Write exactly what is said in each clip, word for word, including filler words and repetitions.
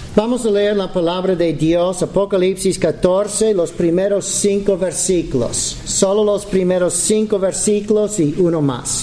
Vamos a leer la palabra de Dios, Apocalipsis catorce, los primeros cinco versículos. Solo los primeros cinco versículos y uno más.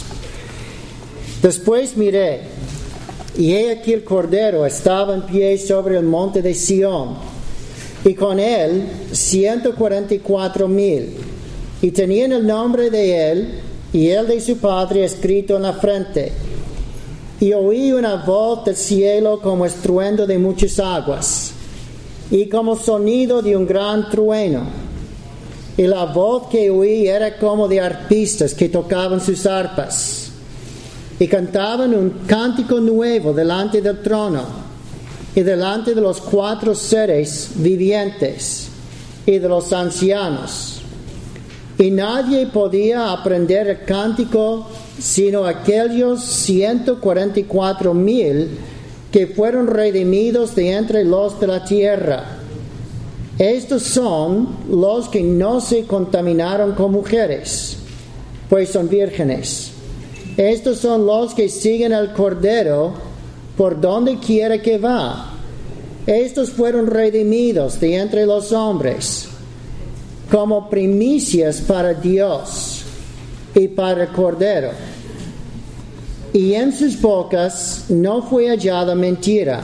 Después miré, y he aquí el Cordero estaba en pie sobre el monte de Sión, y con él ciento cuarenta y cuatro mil, y tenían el nombre de él y el de su Padre escrito en la frente. Y oí una voz del cielo como estruendo de muchas aguas, y como sonido de un gran trueno. Y la voz que oí era como de arpistas que tocaban sus arpas, y cantaban un cántico nuevo delante del trono, y delante de los cuatro seres vivientes, y de los ancianos. Y nadie podía aprender el cántico sino aquellos ciento cuarenta y cuatro mil que fueron redimidos de entre los de la tierra. Estos son los que no se contaminaron con mujeres, pues son vírgenes. Estos son los que siguen al Cordero por donde quiera que va. Estos fueron redimidos de entre los hombres como primicias para Dios y para el Cordero. Y en sus bocas no fue hallada mentira,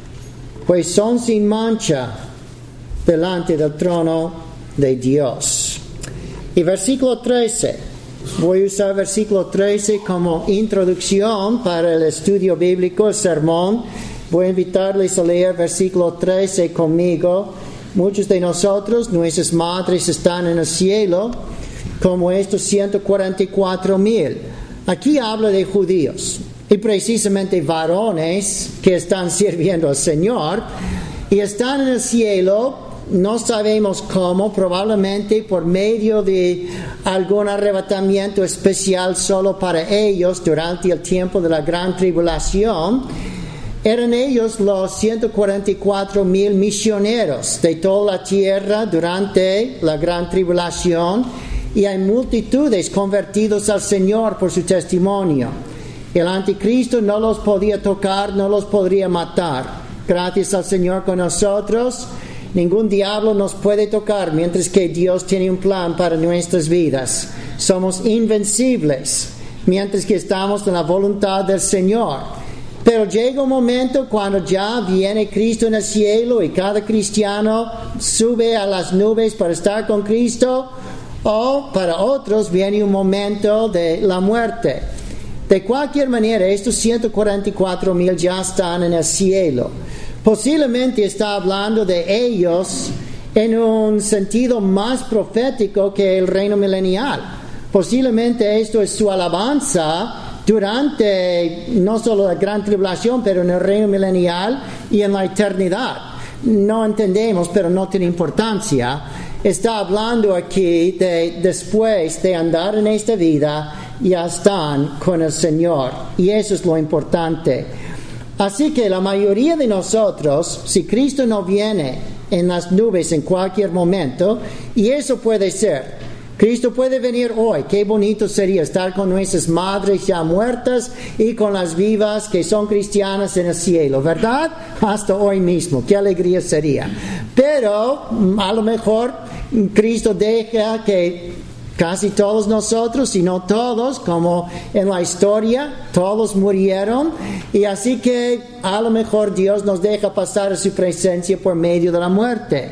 pues son sin mancha delante del trono de Dios. Y versículo trece. Voy a usar versículo trece como introducción para el estudio bíblico, el sermón. Voy a invitarles a leer versículo trece conmigo. Muchos de nosotros, nuestras madres están en el cielo, como estos ciento cuarenta y cuatro mil. Aquí habla de judíos, y precisamente varones que están sirviendo al Señor, y están en el cielo, no sabemos cómo, probablemente por medio de algún arrebatamiento especial solo para ellos durante el tiempo de la gran tribulación. Eran ellos los ciento cuarenta y cuatro mil misioneros de toda la tierra durante la gran tribulación, y hay multitudes convertidos al Señor por su testimonio. El anticristo no los podía tocar, no los podría matar. Gracias al Señor con nosotros, ningún diablo nos puede tocar mientras que Dios tiene un plan para nuestras vidas. Somos invencibles mientras que estamos en la voluntad del Señor. Pero llega un momento cuando ya viene Cristo en el cielo y cada cristiano sube a las nubes para estar con Cristo, o para otros viene un momento de la muerte. De cualquier manera, estos ciento cuarenta y cuatro mil ya están en el cielo. Posiblemente está hablando de ellos en un sentido más profético que el reino milenial. Posiblemente esto es su alabanza durante no solo la gran tribulación, pero en el reino milenial y en la eternidad. No entendemos, pero no tiene importancia. Está hablando aquí de después de andar en esta vida, ya están con el Señor. Y eso es lo importante. Así que la mayoría de nosotros, si Cristo no viene en las nubes en cualquier momento, y eso puede ser, Cristo puede venir hoy. Qué bonito sería estar con nuestras madres ya muertas y con las vivas que son cristianas en el cielo, ¿verdad? Hasta hoy mismo, qué alegría sería. Pero a lo mejor Cristo deja que casi todos nosotros, si no todos, como en la historia, todos murieron, y así que a lo mejor Dios nos deja pasar a su presencia por medio de la muerte.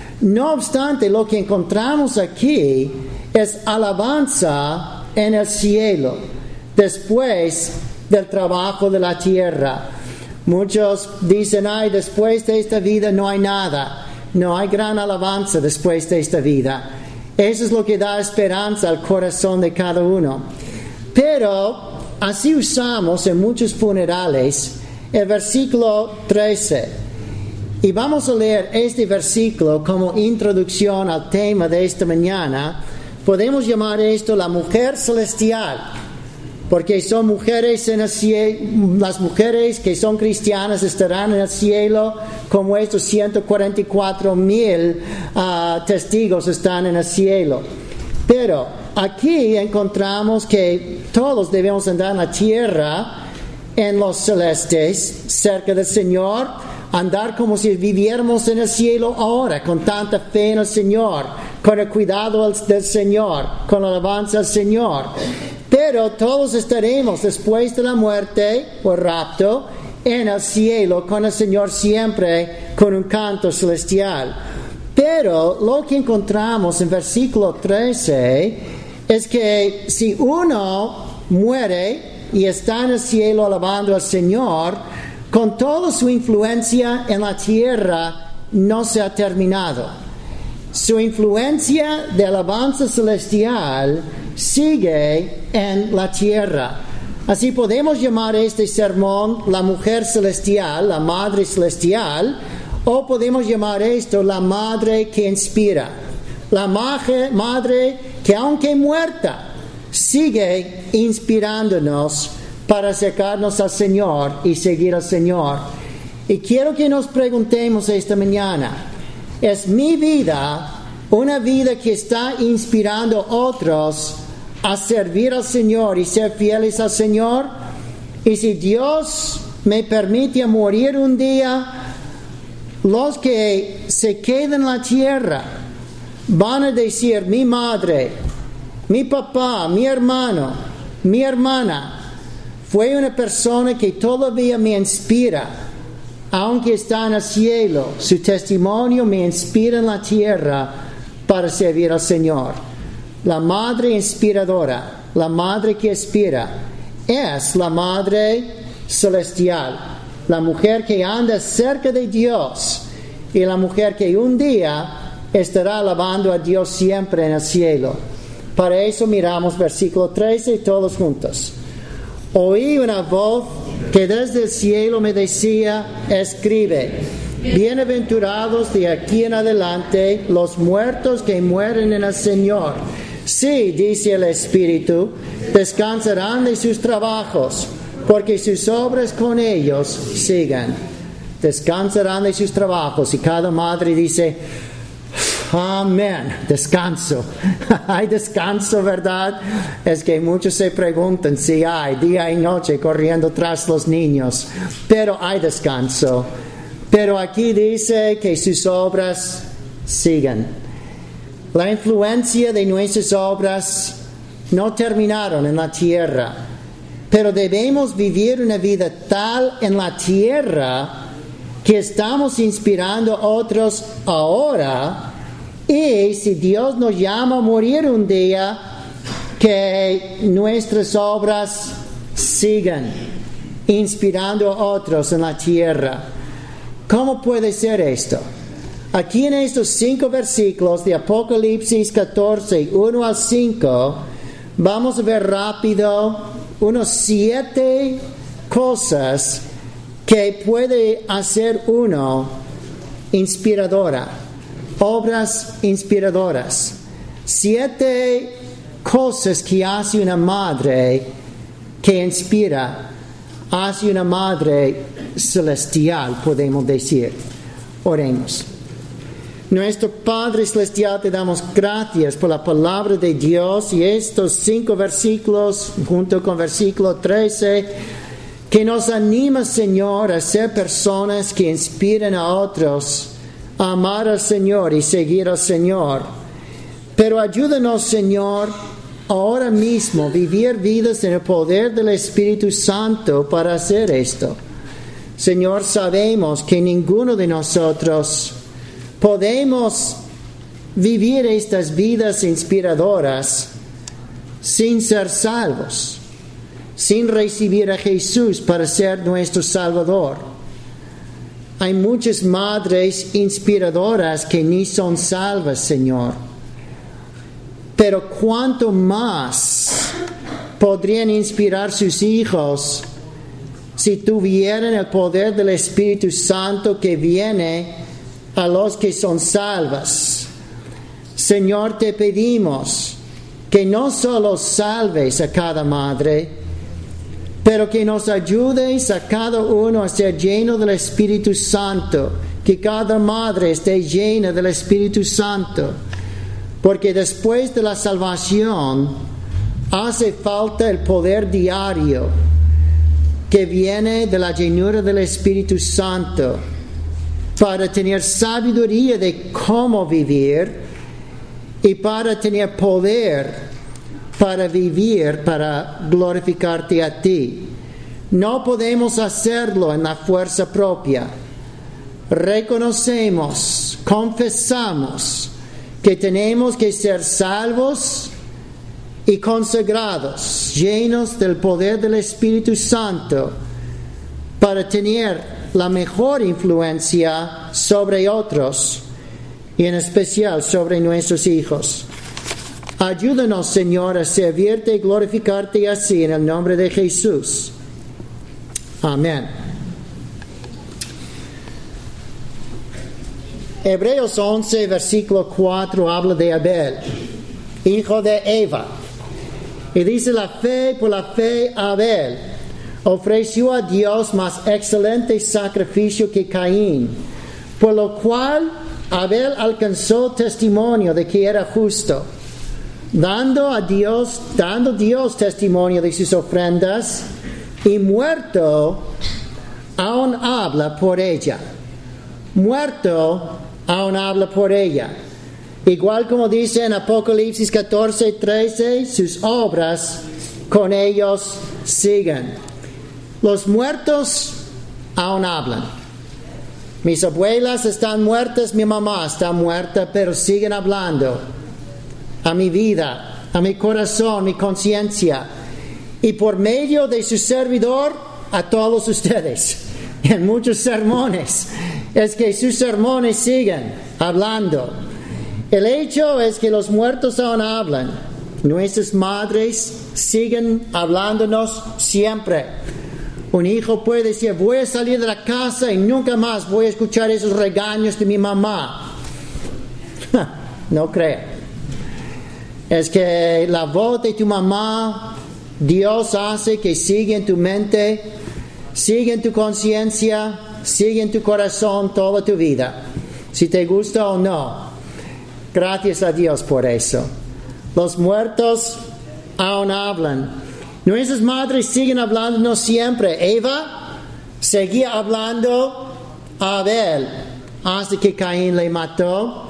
No obstante, lo que encontramos aquí es alabanza en el cielo, después del trabajo de la tierra. Muchos dicen, ay, después de esta vida no hay nada. No hay gran alabanza después de esta vida. Eso es lo que da esperanza al corazón de cada uno. Pero así usamos en muchos funerales el versículo trece. Y vamos a leer este versículo como introducción al tema de esta mañana. Podemos llamar esto la mujer celestial, porque son mujeres en el cielo. Las mujeres que son cristianas estarán en el cielo como estos ciento cuarenta y cuatro mil uh, testigos están en el cielo. Pero aquí encontramos que todos debemos andar en la tierra en los celestes, cerca del Señor, andar como si viviéramos en el cielo ahora, con tanta fe en el Señor, con el cuidado del Señor, con la alabanza al Señor. Pero todos estaremos después de la muerte o rapto en el cielo con el Señor siempre, con un canto celestial. Pero lo que encontramos en versículo trece es que si uno muere y está en el cielo alabando al Señor, con toda su influencia en la tierra no se ha terminado. Su influencia de alabanza celestial sigue en la tierra. Así podemos llamar este sermón la mujer celestial, la madre celestial, o podemos llamar esto la madre que inspira. La madre que aunque muerta, sigue inspirándonos para acercarnos al Señor y seguir al Señor. Y quiero que nos preguntemos esta mañana, ¿es mi vida una vida que está inspirando a otros a servir al Señor y ser fieles al Señor? Y si Dios me permite morir un día, los que se quedan en la tierra van a decir, mi madre, mi papá, mi hermano, mi hermana, fue una persona que todavía me inspira, aunque está en el cielo. Su testimonio me inspira en la tierra para servir al Señor. La madre inspiradora, la madre que inspira, es la madre celestial, la mujer que anda cerca de Dios y la mujer que un día estará alabando a Dios siempre en el cielo. Para eso miramos versículo trece todos juntos. Oí una voz que desde el cielo me decía, escribe, bienaventurados de aquí en adelante los muertos que mueren en el Señor. Sí, dice el Espíritu, descansarán de sus trabajos, porque sus obras con ellos sigan. Descansarán de sus trabajos. Y cada madre dice, amén, descanso. Hay descanso, ¿verdad? Es que muchos se preguntan si hay día y noche corriendo tras los niños, pero hay descanso. Pero aquí dice que sus obras sigan. La influencia de nuestras obras no terminaron en la tierra, pero debemos vivir una vida tal en la tierra que estamos inspirando a otros ahora. Y si Dios nos llama a morir un día, que nuestras obras sigan inspirando a otros en la tierra. ¿Cómo puede ser esto? Aquí en estos cinco versículos de Apocalipsis catorce, uno al cinco, vamos a ver rápido unos siete cosas que puede hacer uno inspiradora. Obras inspiradoras. Siete cosas que hace una madre que inspira. Hace una madre celestial, podemos decir. Oremos. Nuestro Padre Celestial, te damos gracias por la palabra de Dios y estos cinco versículos, junto con versículo trece, que nos anima, Señor, a ser personas que inspiren a otros a amar al Señor y seguir al Señor. Pero ayúdanos, Señor, ahora mismo vivir vidas en el poder del Espíritu Santo para hacer esto. Señor, sabemos que ninguno de nosotros podemos vivir estas vidas inspiradoras sin ser salvos, sin recibir a Jesús para ser nuestro Salvador. Hay muchas madres inspiradoras que ni son salvas, Señor. Pero cuánto más podrían inspirar sus hijos si tuvieran el poder del Espíritu Santo que viene a los que son salvas. Señor, te pedimos que no solo salves a cada madre, pero que nos ayudes a cada uno a ser lleno del Espíritu Santo, que cada madre esté llena del Espíritu Santo, porque después de la salvación hace falta el poder diario que viene de la llenura del Espíritu Santo, para tener sabiduría de cómo vivir y para tener poder para vivir, para glorificarte a ti. No podemos hacerlo en la fuerza propia. Reconocemos, confesamos que tenemos que ser salvos y consagrados, llenos del poder del Espíritu Santo, para tener la mejor influencia sobre otros y en especial sobre nuestros hijos. Ayúdanos, Señor, a servirte y glorificarte así en el nombre de Jesús. Amén. Hebreos once, versículo cuatro, habla de Abel, hijo de Eva. Y dice: la fe, por la fe, Abel ofreció a Dios más excelente sacrificio que Caín, por lo cual Abel alcanzó testimonio de que era justo, dando a Dios, dando Dios testimonio de sus ofrendas, y muerto aún habla por ella. Muerto aún habla por ella. Igual como dice en Apocalipsis catorce, trece, sus obras con ellos siguen. Los muertos aún hablan. Mis abuelas están muertas, mi mamá está muerta, pero siguen hablando a mi vida, a mi corazón, mi conciencia, y por medio de su servidor, a todos ustedes, en muchos sermones. Es que sus sermones siguen hablando. El hecho es que los muertos aún hablan. Nuestras madres siguen hablándonos siempre. Un hijo puede decir: voy a salir de la casa y nunca más voy a escuchar esos regaños de mi mamá. No creo. Es que la voz de tu mamá, Dios hace que siga en tu mente, siga en tu conciencia, siga en tu corazón toda tu vida, si te gusta o no. Gracias a Dios por eso. Los muertos aún hablan. Nuestras madres siguen hablándonos siempre. Eva seguía hablando a Abel hasta que Caín le mató.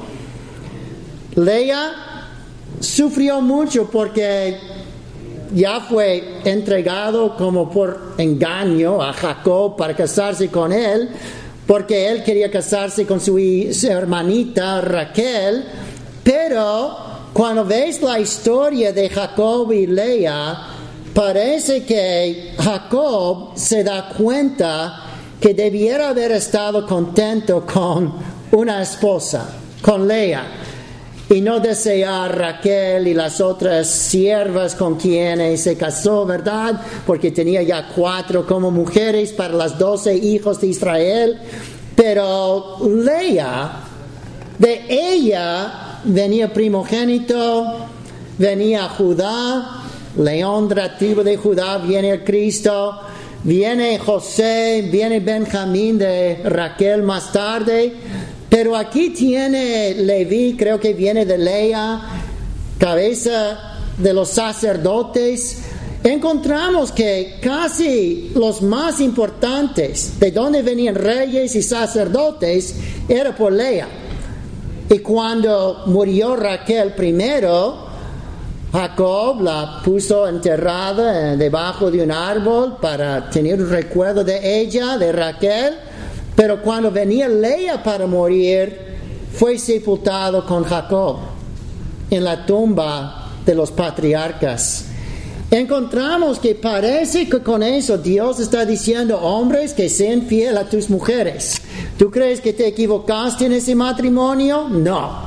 Lea sufrió mucho porque ya fue entregado como por engaño a Jacob para casarse con él, porque él quería casarse con su hermanita Raquel. Pero cuando ves la historia de Jacob y Lea, parece que Jacob se da cuenta que debiera haber estado contento con una esposa, con Lea, y no desear Raquel y las otras siervas con quienes se casó, ¿verdad? Porque tenía ya cuatro como mujeres para las doce hijos de Israel. Pero Lea, de ella venía primogénito, venía Judá, león de la tribu de Judá, viene el Cristo, viene José, viene Benjamín de Raquel más tarde. Pero aquí tiene Leví, creo que viene de Lea, cabeza de los sacerdotes. Encontramos que casi los más importantes, de donde venían reyes y sacerdotes, era por Lea. Y cuando murió Raquel primero, Jacob la puso enterrada debajo de un árbol para tener un recuerdo de ella, de Raquel. Pero cuando venía Lea para morir, fue sepultado con Jacob en la tumba de los patriarcas. Encontramos que parece que con eso Dios está diciendo: hombres, que sean fieles a tus mujeres. ¿Tú crees que te equivocaste en ese matrimonio? No.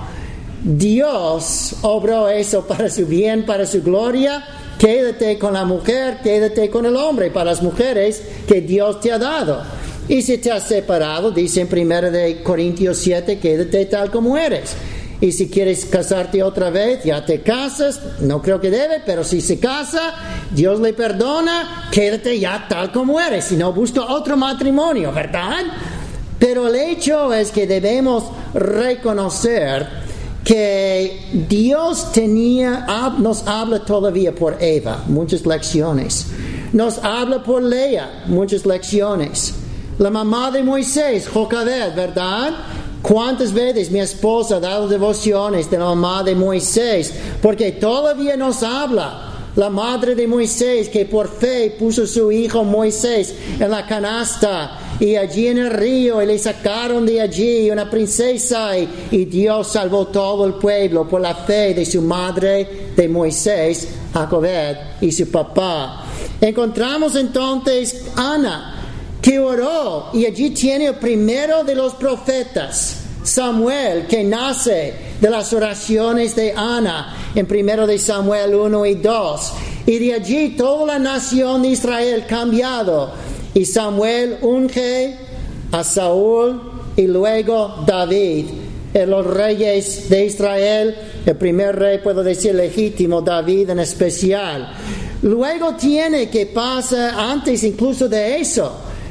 Dios obró eso para su bien, para su gloria. Quédate con la mujer, quédate con el hombre, para las mujeres que Dios te ha dado. Y si te has separado, dice en primera de Corintios siete, quédate tal como eres. Y si quieres casarte otra vez, ya te casas. No creo que debe, pero si se casa, Dios le perdona, quédate ya tal como eres. Si no, busca otro matrimonio, ¿verdad? Pero el hecho es que debemos reconocer que Dios tenía, nos habla todavía por Eva, muchas lecciones. Nos habla por Lea, muchas lecciones. La mamá de Moisés, Jocabed, ¿verdad? ¿Cuántas veces mi esposa ha dado devociones de la mamá de Moisés? Porque todavía nos habla. La madre de Moisés, que por fe puso su hijo Moisés en la canasta y allí en el río, y le sacaron de allí una princesa, y, y Dios salvó todo el pueblo por la fe de su madre de Moisés, Jocabed, y su papá. Encontramos entonces Ana, que oró, y allí tiene el primero de los profetas, Samuel, que nace de las oraciones de Ana en primero de Samuel uno y dos. Y de allí toda la nación de Israel cambiado. Y Samuel unge a Saúl y luego David, en los reyes de Israel. El primer rey, puedo decir, legítimo, David en especial. Luego tiene que pasar, antes incluso de eso,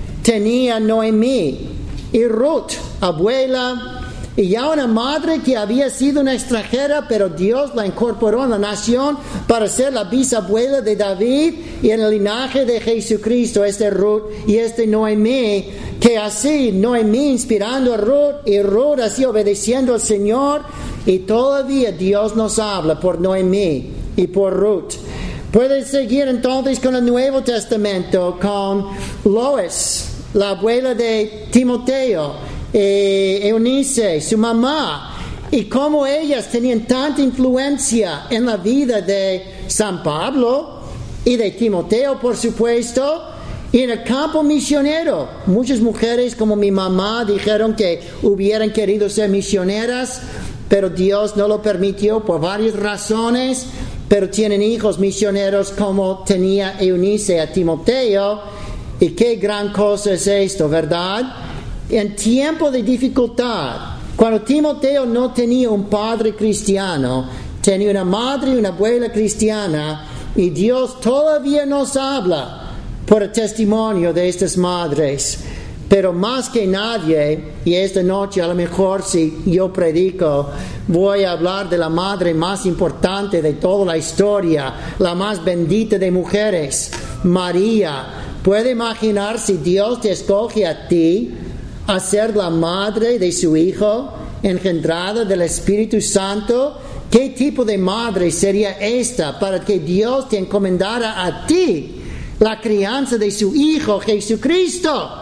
tenía Noemí y Ruth, abuela, y ya una madre que había sido una extranjera, pero Dios la incorporó en la nación para ser la bisabuela de David y en el linaje de Jesucristo, este Ruth y este Noemí, que así Noemí inspirando a Ruth y Ruth así obedeciendo al Señor, y todavía Dios nos habla por Noemí y por Ruth. Puedes seguir entonces con el Nuevo Testamento, con Lois, la abuela de Timoteo, eh, Eunice, su mamá, y cómo ellas tenían tanta influencia en la vida de San Pablo y de Timoteo, por supuesto, y en el campo misionero. Muchas mujeres como mi mamá dijeron que hubieran querido ser misioneras, pero Dios no lo permitió por varias razones, pero tienen hijos misioneros como tenía Eunice a Timoteo. Y qué gran cosa es esto, ¿verdad? En tiempo de dificultad, cuando Timoteo no tenía un padre cristiano, tenía una madre y una abuela cristiana, y Dios todavía nos habla por el testimonio de estas madres. Pero más que nadie, y esta noche a lo mejor si yo predico, voy a hablar de la madre más importante de toda la historia, la más bendita de mujeres, María. ¿Puede imaginar si Dios te escoge a ti a ser la madre de su hijo, engendrada del Espíritu Santo? ¿Qué tipo de madre sería esta para que Dios te encomendara a ti la crianza de su hijo Jesucristo?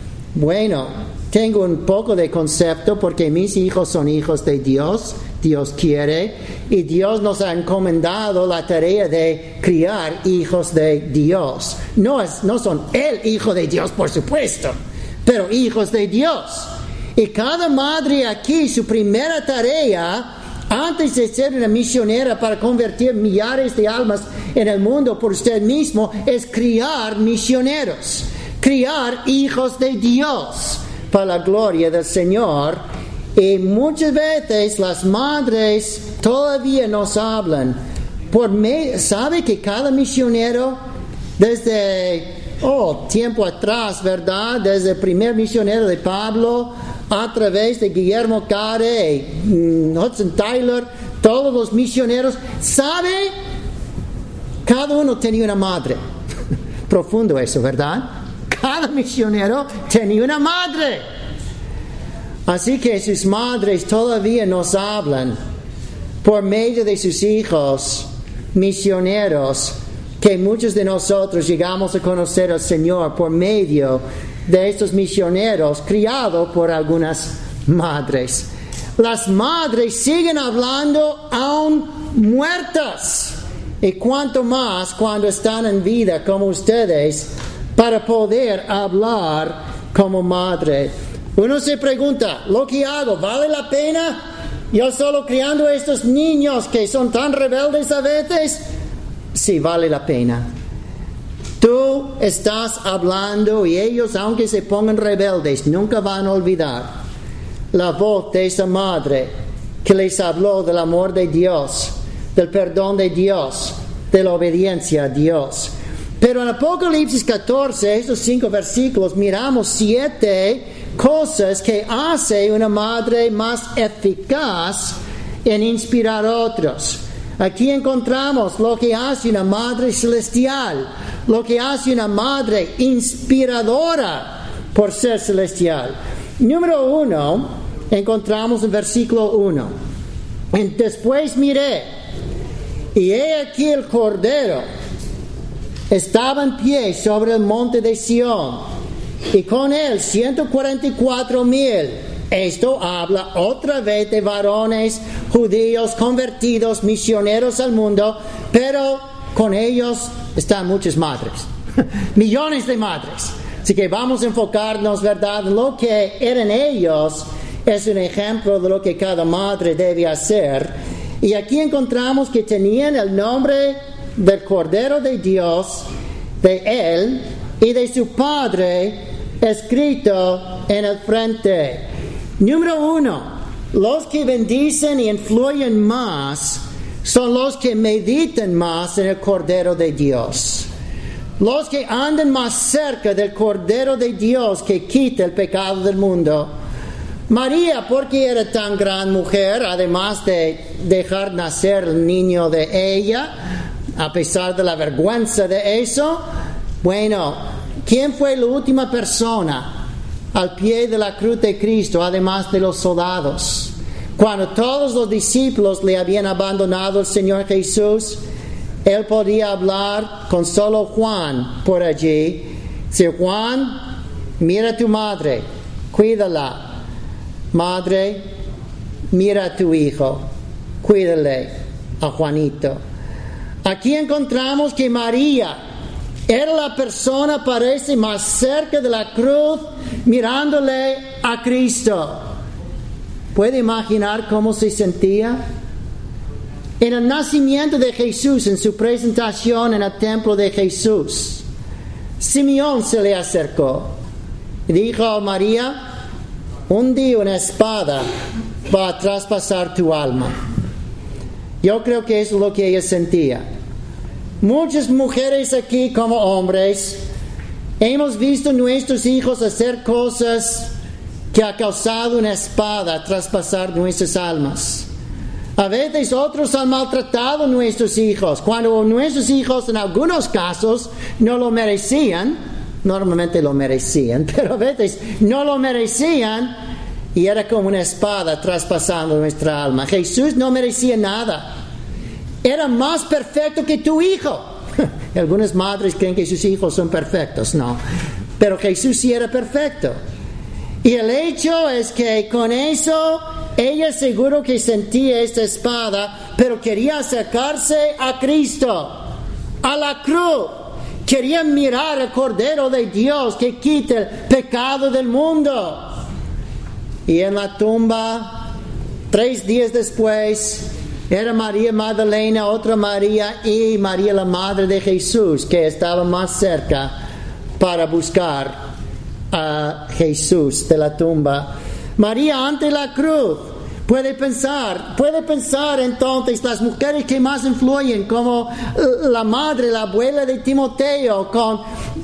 Bueno, tengo un poco de concepto porque mis hijos son hijos de Dios, Dios quiere, y Dios nos ha encomendado la tarea de criar hijos de Dios. No, es, no son el hijo de Dios, por supuesto, pero hijos de Dios. Y cada madre aquí, su primera tarea, antes de ser una misionera para convertir millares de almas en el mundo por usted mismo, es criar misioneros, criar hijos de Dios para la gloria del Señor. Y muchas veces las madres todavía nos hablan. Por me, ¿sabe que cada misionero desde oh, tiempo atrás, ¿verdad? Desde el primer misionero de Pablo, a través de Guillermo Carey, Hudson Taylor, todos los misioneros, ¿sabe? Cada uno tenía una madre. Profundo eso, ¿verdad? Cada misionero tenía una madre. Así que sus madres todavía nos hablan por medio de sus hijos misioneros, que muchos de nosotros llegamos a conocer al Señor por medio de estos misioneros criados por algunas madres. Las madres siguen hablando aún muertas, y cuanto más cuando están en vida como ustedes, para poder hablar como madre. Uno se pregunta, ¿lo que hago vale la pena? Yo solo criando a estos niños que son tan rebeldes a veces. Sí, vale la pena. Tú estás hablando y ellos, aunque se pongan rebeldes, nunca van a olvidar la voz de esa madre que les habló del amor de Dios, del perdón de Dios, de la obediencia a Dios. Pero en Apocalipsis catorce, estos cinco versículos, miramos siete cosas que hace una madre más eficaz en inspirar a otros. Aquí encontramos lo que hace una madre celestial, lo que hace una madre inspiradora por ser celestial. Número uno, encontramos en versículo uno. Después miré, y he aquí el Cordero estaba en pie sobre el monte de Sión, y con él ciento cuarenta y cuatro mil. Esto habla otra vez de varones judíos convertidos, misioneros al mundo, pero con ellos están muchas madres, millones de madres. Así que vamos a enfocarnos, ¿verdad?, en lo que eran ellos. Es un ejemplo de lo que cada madre debe hacer. Y aquí encontramos que tenían el nombre del Cordero de Dios, de Él y de su Padre escrito en el frente. Número uno, los que bendicen y influyen más son los que meditan más en el Cordero de Dios. Los que andan más cerca del Cordero de Dios que quita el pecado del mundo. María, ¿por qué era tan gran mujer? Además de dejar nacer el niño de ella, a pesar de la vergüenza de eso. Bueno, ¿quién fue la última persona al pie de la cruz de Cristo, además de los soldados? Cuando todos los discípulos le habían abandonado al Señor Jesús, Él podía hablar con solo Juan por allí. Si Juan, mira a tu madre, cuídala. Madre, mira a tu hijo, cuídale a Juanito. Aquí encontramos que María era la persona, parece, más cerca de la cruz, mirándole a Cristo. ¿Puede imaginar cómo se sentía? En el nacimiento de Jesús, en su presentación en el templo de Jesús, Simeón se le acercó y dijo a María: un día una espada va a traspasar tu alma. Yo creo que eso es lo que ella sentía. Muchas mujeres aquí, como hombres, hemos visto a nuestros hijos hacer cosas que ha causado una espada traspasar nuestras almas. A veces otros han maltratado a nuestros hijos, cuando nuestros hijos en algunos casos no lo merecían. Normalmente lo merecían, pero a veces no lo merecían, y era como una espada traspasando nuestra alma. Jesús no merecía nada. Era más perfecto que tu hijo. Algunas madres creen que sus hijos son perfectos. No, pero Jesús sí era perfecto. Y el hecho es que con eso ella seguro que sentía esta espada, pero quería acercarse a Cristo, a la cruz. Quería mirar al Cordero de Dios que quita el pecado del mundo. Y en la tumba, tres días después, era María Magdalena, otra María y María la Madre de Jesús, que estaba más cerca para buscar a Jesús de la tumba. María ante la cruz. Puede pensar, puede pensar entonces las mujeres que más influyen, como la madre, la abuela de Timoteo, con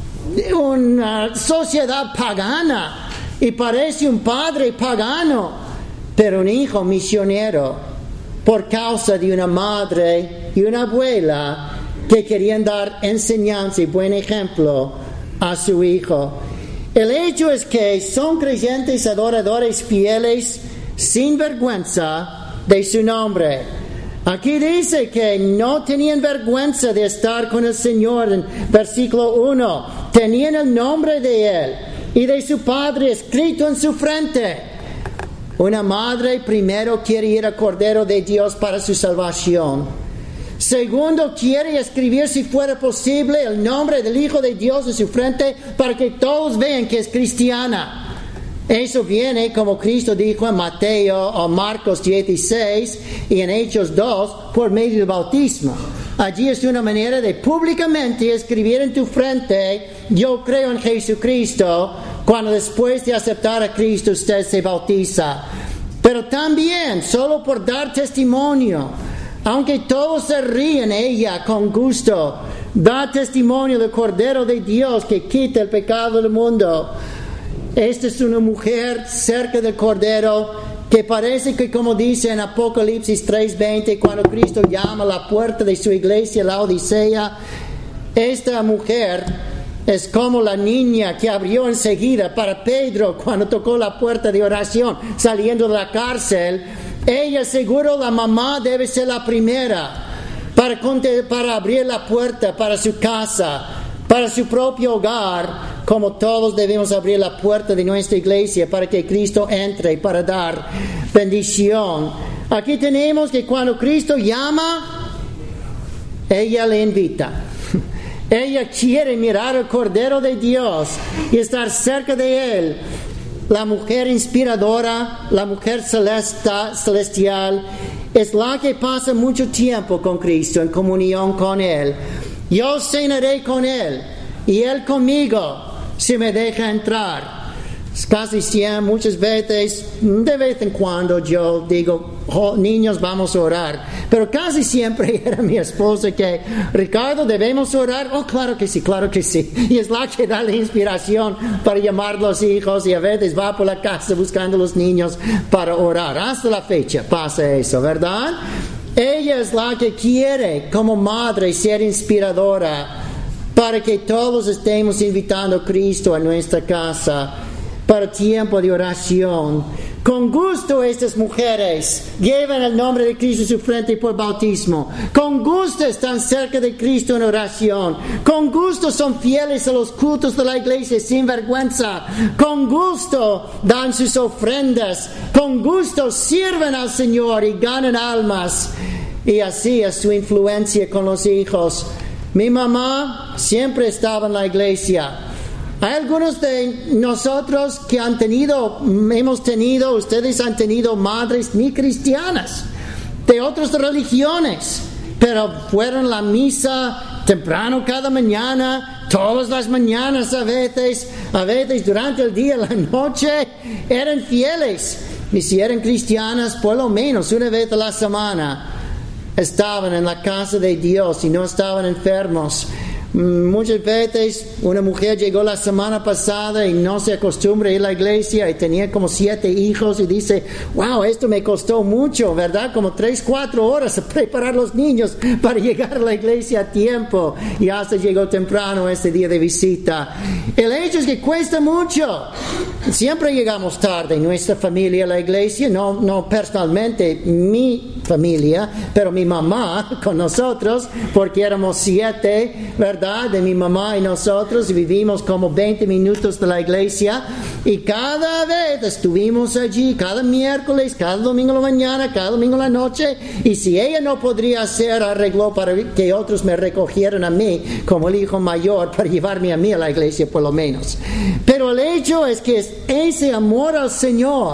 una sociedad pagana, y parece un padre pagano, pero un hijo misionero, por causa de una madre y una abuela que querían dar enseñanza y buen ejemplo a su hijo. El hecho es que son creyentes, adoradores fieles, sin vergüenza de su nombre. Aquí dice que no tenían vergüenza de estar con el Señor en versículo uno. Tenían el nombre de Él y de su Padre escrito en su frente. Una madre primero quiere ir al Cordero de Dios para su salvación. Segundo, quiere escribir, si fuera posible, el nombre del Hijo de Dios en su frente para que todos vean que es cristiana. Eso viene, como Cristo dijo en Mateo o Marcos dieciséis y en Hechos dos, por medio del bautismo. Allí es una manera de públicamente escribir en tu frente: yo creo en Jesucristo, cuando después de aceptar a Cristo usted se bautiza. Pero también, solo por dar testimonio, aunque todos se ríen, ella con gusto da testimonio del Cordero de Dios que quita el pecado del mundo. Esta es una mujer cerca del Cordero que parece que, como dice en Apocalipsis tres veinte, cuando Cristo llama a la puerta de su iglesia, la Odisea, esta mujer es como la niña que abrió enseguida para Pedro cuando tocó la puerta de oración saliendo de la cárcel. Ella, seguro, la mamá debe ser la primera para, para abrir la puerta para su casa, para su propio hogar, como todos debemos abrir la puerta de nuestra iglesia para que Cristo entre, para dar bendición. Aquí tenemos que cuando Cristo llama, ella le invita. Ella quiere mirar al Cordero de Dios y estar cerca de Él. La mujer inspiradora, la mujer celesta, celestial, es la que pasa mucho tiempo con Cristo, en comunión con Él. Yo cenaré con Él y Él conmigo, si me deja entrar. Casi siempre, muchas veces, de vez en cuando yo digo, oh, niños, vamos a orar. Pero casi siempre era mi esposa que, Ricardo, ¿debemos orar? Oh, claro que sí, claro que sí. Y es la que da la inspiración para llamar a los hijos y a veces va por la casa buscando a los niños para orar. Hasta la fecha pasa eso, ¿verdad? Ella es la que quiere, como madre, ser inspiradora para que todos estemos invitando a Cristo a nuestra casa para tiempo de oración. Con gusto estas mujeres llevan el nombre de Cristo en su frente por bautismo. Con gusto están cerca de Cristo en oración. Con gusto son fieles a los cultos de la iglesia sin vergüenza. Con gusto dan sus ofrendas. Con gusto sirven al Señor y ganan almas. Y así es su influencia con los hijos. Mi mamá siempre estaba en la iglesia. Hay algunos de nosotros que han tenido, hemos tenido, ustedes han tenido madres ni cristianas, de otras religiones, pero fueron a la misa temprano cada mañana, todas las mañanas a veces, a veces durante el día, la noche, eran fieles. Y si eran cristianas, por lo menos una vez a la semana, estaban en la casa de Dios y no estaban enfermos. Muchas veces una mujer llegó la semana pasada y no se acostumbra a ir a la iglesia y tenía como siete hijos y dice, wow, esto me costó mucho, ¿verdad? Como tres, cuatro horas preparar los niños para llegar a la iglesia a tiempo y hasta llegó temprano este día de visita. El hecho es que cuesta mucho. Siempre llegamos tarde en nuestra familia a la iglesia, no, no personalmente mi familia, pero mi mamá con nosotros, porque éramos siete, ¿verdad? De mi mamá y nosotros, y vivimos como veinte minutos de la iglesia, y cada vez estuvimos allí, cada miércoles, cada domingo en la mañana, cada domingo en la noche, y si ella no podría hacer arreglo para que otros me recogieran a mí como el hijo mayor, para llevarme a mí a la iglesia por lo menos. Pero el hecho es que es ese amor al Señor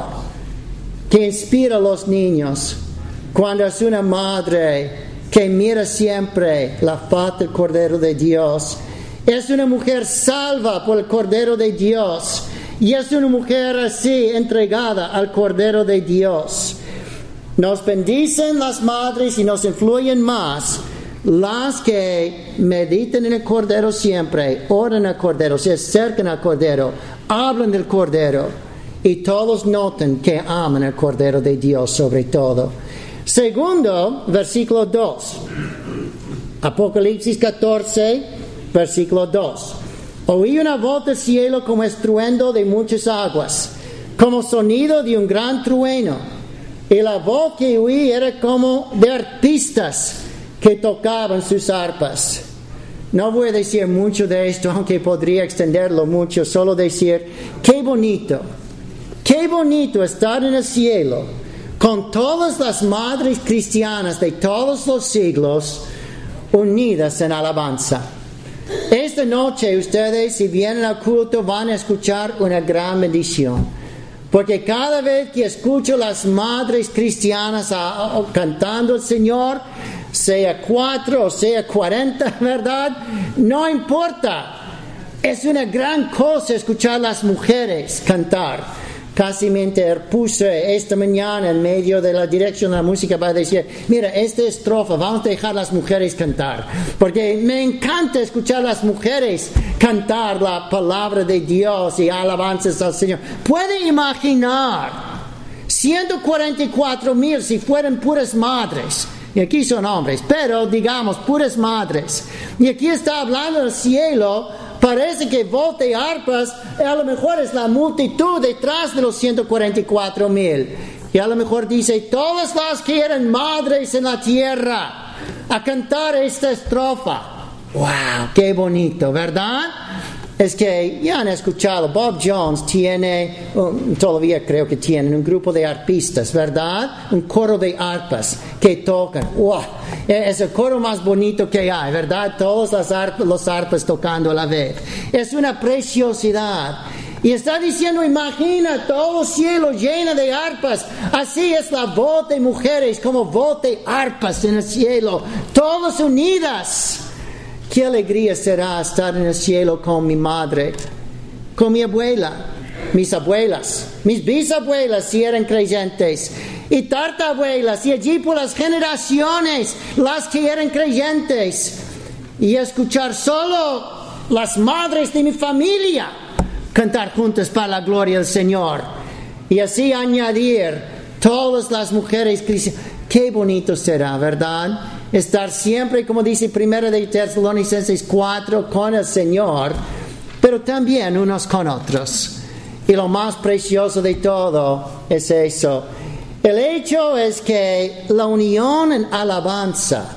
que inspira a los niños. Cuando es una madre que mira siempre la faz del Cordero de Dios, es una mujer salva por el Cordero de Dios, y es una mujer así entregada al Cordero de Dios. Nos bendicen las madres y nos influyen más las que meditan en el Cordero siempre, oran al Cordero, se acercan al Cordero, hablan del Cordero, y todos notan que aman al Cordero de Dios sobre todo. Segundo, versículo dos. Apocalipsis catorce, versículo dos. Oí una voz del cielo como estruendo de muchas aguas, como sonido de un gran trueno. Y la voz que oí era como de arpistas que tocaban sus arpas. No voy a decir mucho de esto, aunque podría extenderlo mucho, solo decir, qué bonito, qué bonito estar en el cielo, con todas las madres cristianas de todos los siglos unidas en alabanza. Esta noche ustedes, si vienen al culto, van a escuchar una gran bendición. Porque cada vez que escucho las madres cristianas a, a, cantando al Señor, sea cuatro o sea cuarenta, ¿verdad? No importa. Es una gran cosa escuchar a las mujeres cantar. Casi me interpuse esta mañana en medio de la dirección de la música para decir, mira, esta estrofa, vamos a dejar a las mujeres cantar. Porque me encanta escuchar a las mujeres cantar la palabra de Dios y alabanzas al Señor. ¿Puede imaginar ciento cuarenta y cuatro mil si fueran puras madres. Y aquí son hombres, pero digamos puras madres. Y aquí está hablando del cielo. Parece que voz y arpas a lo mejor es la multitud detrás de los ciento cuarenta y cuatro mil. Y a lo mejor dice, todas las que eran madres en la tierra, a cantar esta estrofa. ¡Wow! ¡Qué bonito!, ¿verdad? Es que ya han escuchado, Bob Jones tiene, um, todavía creo que tienen un grupo de arpistas, ¿verdad? Un coro de arpas que tocan. ¡Wow! Es el coro más bonito que hay, ¿verdad? Todos las arpas, los arpas tocando a la vez. Es una preciosidad. Y está diciendo, imagina todo el cielo lleno de arpas. Así es la voz de mujeres, como voz de arpas en el cielo, todas unidas. Qué alegría será estar en el cielo con mi madre, con mi abuela, mis abuelas, mis bisabuelas si eran creyentes, y tartabuelas, y allí por las generaciones, las que eran creyentes, y escuchar solo las madres de mi familia cantar juntas para la gloria del Señor, y así añadir todas las mujeres cristianas. Qué bonito será, ¿verdad? Estar siempre, como dice primera de Tesalonicenses cuatro, con el Señor, pero también unos con otros. Y lo más precioso de todo es eso. El hecho es que la unión en alabanza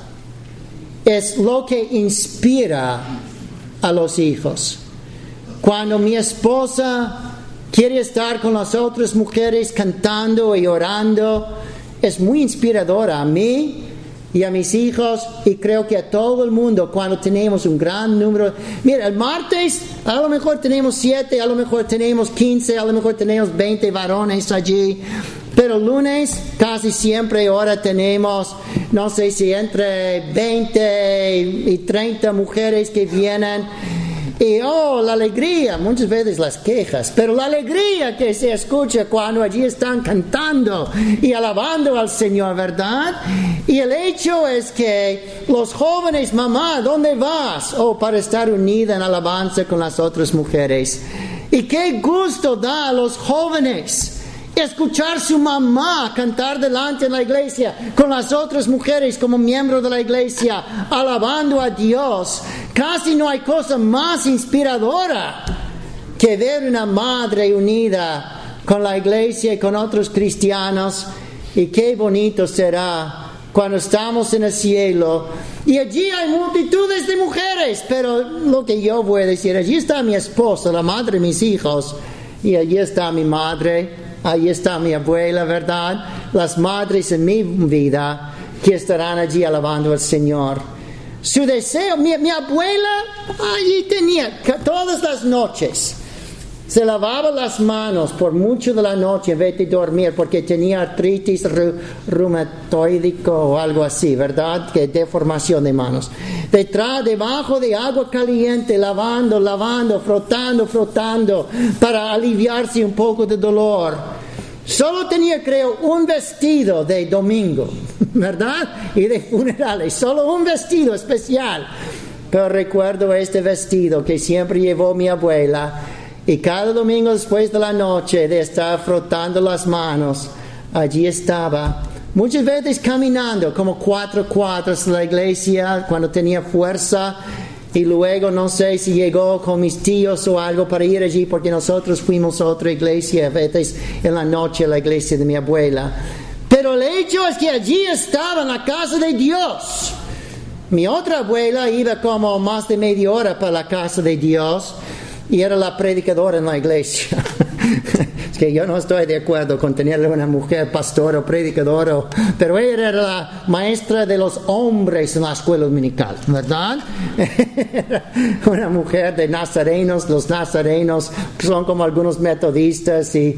es lo que inspira a los hijos. Cuando mi esposa quiere estar con las otras mujeres cantando y orando, es muy inspiradora a mí y a mis hijos, y creo que a todo el mundo cuando tenemos un gran número. Mira, el martes a lo mejor tenemos siete, a lo mejor tenemos quince, a lo mejor tenemos veinte varones allí, pero el lunes casi siempre ahora tenemos, no sé si entre veinte y treinta mujeres que vienen. Y oh, la alegría, muchas veces las quejas, pero la alegría que se escucha cuando allí están cantando y alabando al Señor, ¿verdad? Y el hecho es que los jóvenes, mamá, ¿dónde vas? Oh, para estar unida en alabanza con las otras mujeres. Y qué gusto da a los jóvenes escuchar su mamá cantar delante de la iglesia con las otras mujeres como miembros de la iglesia, alabando a Dios. Casi no hay cosa más inspiradora que ver una madre unida con la iglesia y con otros cristianos. Y qué bonito será cuando estamos en el cielo y allí hay multitudes de mujeres, pero lo que yo voy a decir, allí está mi esposa, la madre de mis hijos, y allí está mi madre. Ahí está mi abuela, ¿verdad? Las madres en mi vida que estarán allí alabando al Señor. Su deseo, mi, mi abuela allí tenía, todas las noches, se lavaba las manos por mucho de la noche en vez de dormir porque tenía artritis reumatoideo o algo así, ¿verdad? Que deformación de manos. Detrás, debajo de agua caliente, lavando, lavando, frotando, frotando, para aliviarse un poco de dolor. Solo tenía, creo, un vestido de domingo, ¿verdad? Y de funerales, solo un vestido especial. Pero recuerdo este vestido que siempre llevó mi abuela. Y cada domingo después de la noche de estar frotando las manos, allí estaba, muchas veces caminando como cuatro cuadras de la iglesia cuando tenía fuerza, y luego no sé si llegó con mis tíos o algo para ir allí porque nosotros fuimos a otra iglesia, a veces en la noche a la iglesia de mi abuela. Pero el hecho es que allí estaba en la casa de Dios. Mi otra abuela iba como más de media hora para la casa de Dios. Y era la predicadora en la iglesia. Es que yo no estoy de acuerdo con tenerle una mujer pastor o predicadora, pero ella era la maestra de los hombres en la escuela dominical, ¿verdad? Era una mujer de nazarenos. Los nazarenos son como algunos metodistas y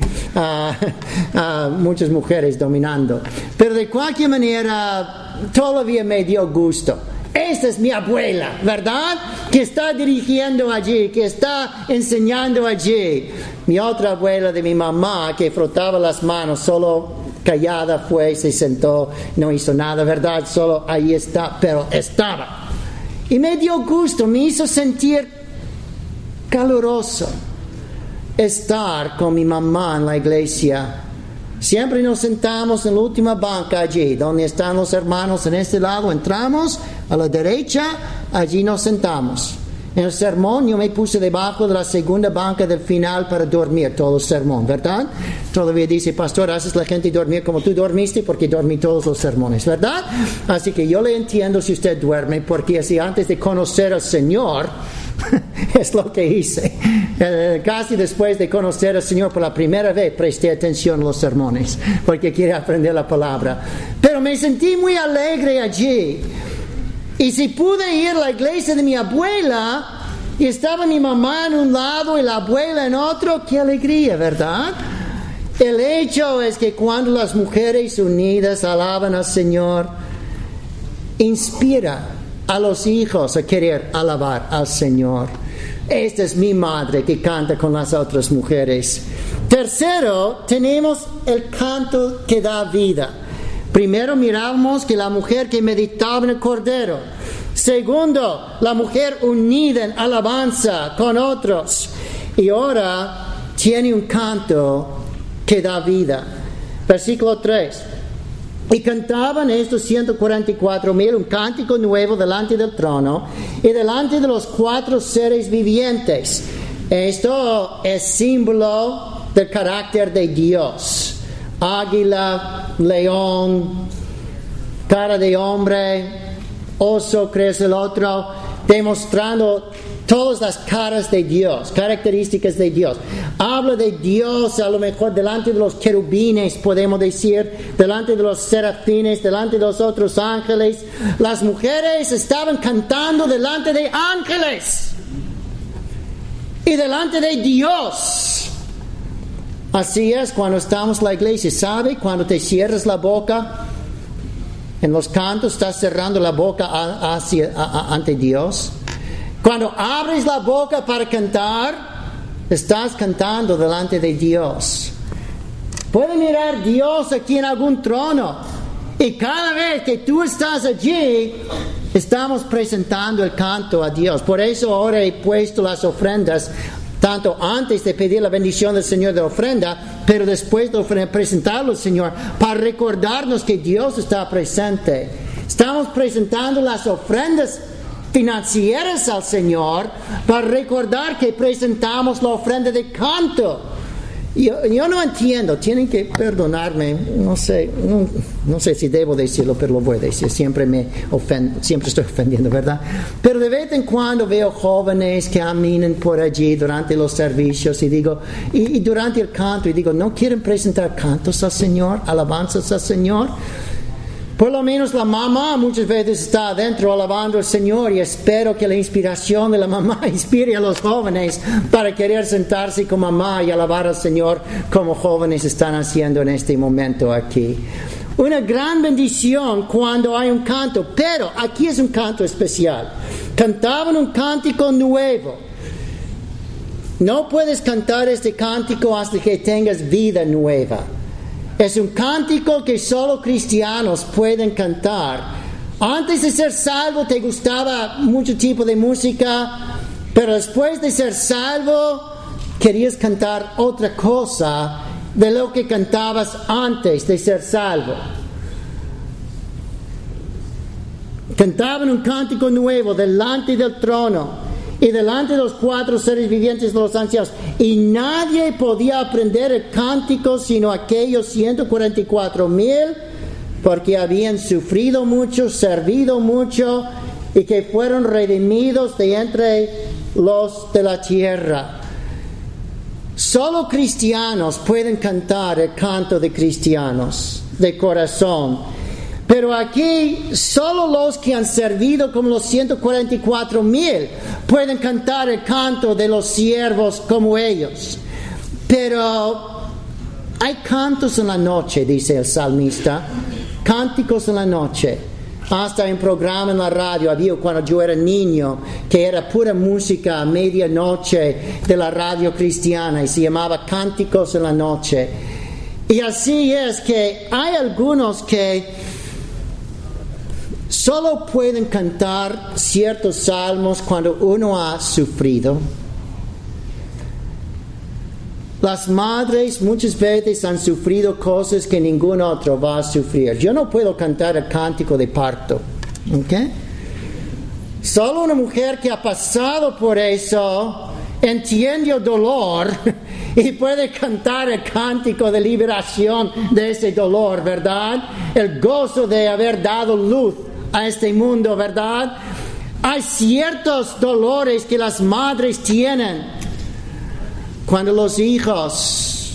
uh, uh, muchas mujeres dominando. Pero de cualquier manera, todavía me dio gusto. Esta es mi abuela, ¿verdad? Que está dirigiendo allí, que está enseñando allí. Mi otra abuela de mi mamá, que frotaba las manos, solo callada fue, se sentó, no hizo nada, ¿verdad? Solo ahí está, pero estaba. Y me dio gusto, me hizo sentir caluroso estar con mi mamá en la iglesia, Siempre nos sentamos en la última banca allí, donde están los hermanos en este lado. Entramos a la derecha, allí nos sentamos. En el sermón yo me puse debajo de la segunda banca del final para dormir todo el sermón, ¿verdad? Todavía dice, pastor, haces la gente dormir como tú dormiste porque dormí todos los sermones, ¿verdad? Así que yo le entiendo si usted duerme, porque así antes de conocer al Señor, es lo que hice. Eh, casi después de conocer al Señor por la primera vez, presté atención a los sermones, porque quería aprender la palabra. Pero me sentí muy alegre allí. Y si pude ir a la iglesia de mi abuela, y estaba mi mamá en un lado y la abuela en otro, qué alegría, ¿verdad? El hecho es que cuando las mujeres unidas alaban al Señor, inspira a los hijos a querer alabar al Señor. Esta es mi madre que canta con las otras mujeres. Tercero, tenemos el canto que da vida. Primero miramos que la mujer que meditaba en el Cordero. Segundo, la mujer unida en alabanza con otros. Y ahora tiene un canto que da vida. Versículo tres. Y cantaban estos ciento cuarenta y cuatro mil un cántico nuevo delante del trono y delante de los cuatro seres vivientes. Esto es símbolo del carácter de Dios. Águila, león, cara de hombre, oso, crece el otro, demostrando todas las caras de Dios, características de Dios. Habla de Dios a lo mejor delante de los querubines, podemos decir, delante de los serafines, delante de los otros ángeles. Las mujeres estaban cantando delante de ángeles y delante de Dios. Así es cuando estamos en la iglesia, ¿sabe? Cuando te cierras la boca en los cantos, estás cerrando la boca hacia, a, a, ante Dios. Cuando abres la boca para cantar, estás cantando delante de Dios. Puede mirar Dios aquí en algún trono, y cada vez que tú estás allí, estamos presentando el canto a Dios. Por eso ahora he puesto las ofrendas tanto antes de pedir la bendición del Señor de ofrenda, pero después de ofrenda, presentarlo al Señor, para recordarnos que Dios está presente. Estamos presentando las ofrendas financieras al Señor, para recordar que presentamos la ofrenda de canto. Yo, yo no entiendo, tienen que perdonarme, no sé, no, no sé si debo decirlo, pero lo voy a decir, siempre me ofendo, siempre estoy ofendiendo, ¿verdad? Pero de vez en cuando veo jóvenes que caminan por allí durante los servicios y digo, y, y durante el canto, y digo, ¿no quieren presentar cantos al Señor, alabanzas al Señor? Por lo menos la mamá muchas veces está adentro alabando al Señor, y espero que la inspiración de la mamá inspire a los jóvenes para querer sentarse con mamá y alabar al Señor como jóvenes están haciendo en este momento aquí. Una gran bendición cuando hay un canto, pero aquí es un canto especial. Cantaban un cántico nuevo. No puedes cantar este cántico hasta que tengas vida nueva. Es un cántico que solo cristianos pueden cantar. Antes de ser salvo te gustaba mucho tipo de música, pero después de ser salvo querías cantar otra cosa de lo que cantabas antes de ser salvo. Cantaban un cántico nuevo delante del trono y delante de los cuatro seres vivientes de los ancianos. Y nadie podía aprender el cántico sino aquellos ciento cuarenta y cuatro mil, porque habían sufrido mucho, servido mucho, y que fueron redimidos de entre los de la tierra. Solo cristianos pueden cantar el canto de cristianos, de corazón. Pero aquí solo los que han servido como los ciento cuarenta y cuatro mil pueden cantar el canto de los siervos como ellos. Pero hay cantos en la noche, dice el salmista, cánticos en la noche. Hasta en programa en la radio había cuando yo era niño, que era pura música a medianoche de la radio cristiana y se llamaba Cánticos en la Noche. Y así es que hay algunos que solo pueden cantar ciertos salmos cuando uno ha sufrido. Las madres muchas veces han sufrido cosas que ningún otro va a sufrir. Yo no puedo cantar el cántico de parto, ¿ok? Solo una mujer que ha pasado por eso entiende el dolor y puede cantar el cántico de liberación de ese dolor, ¿verdad? El gozo de haber dado luz a este mundo, ¿verdad? Hay ciertos dolores que las madres tienen cuando los hijos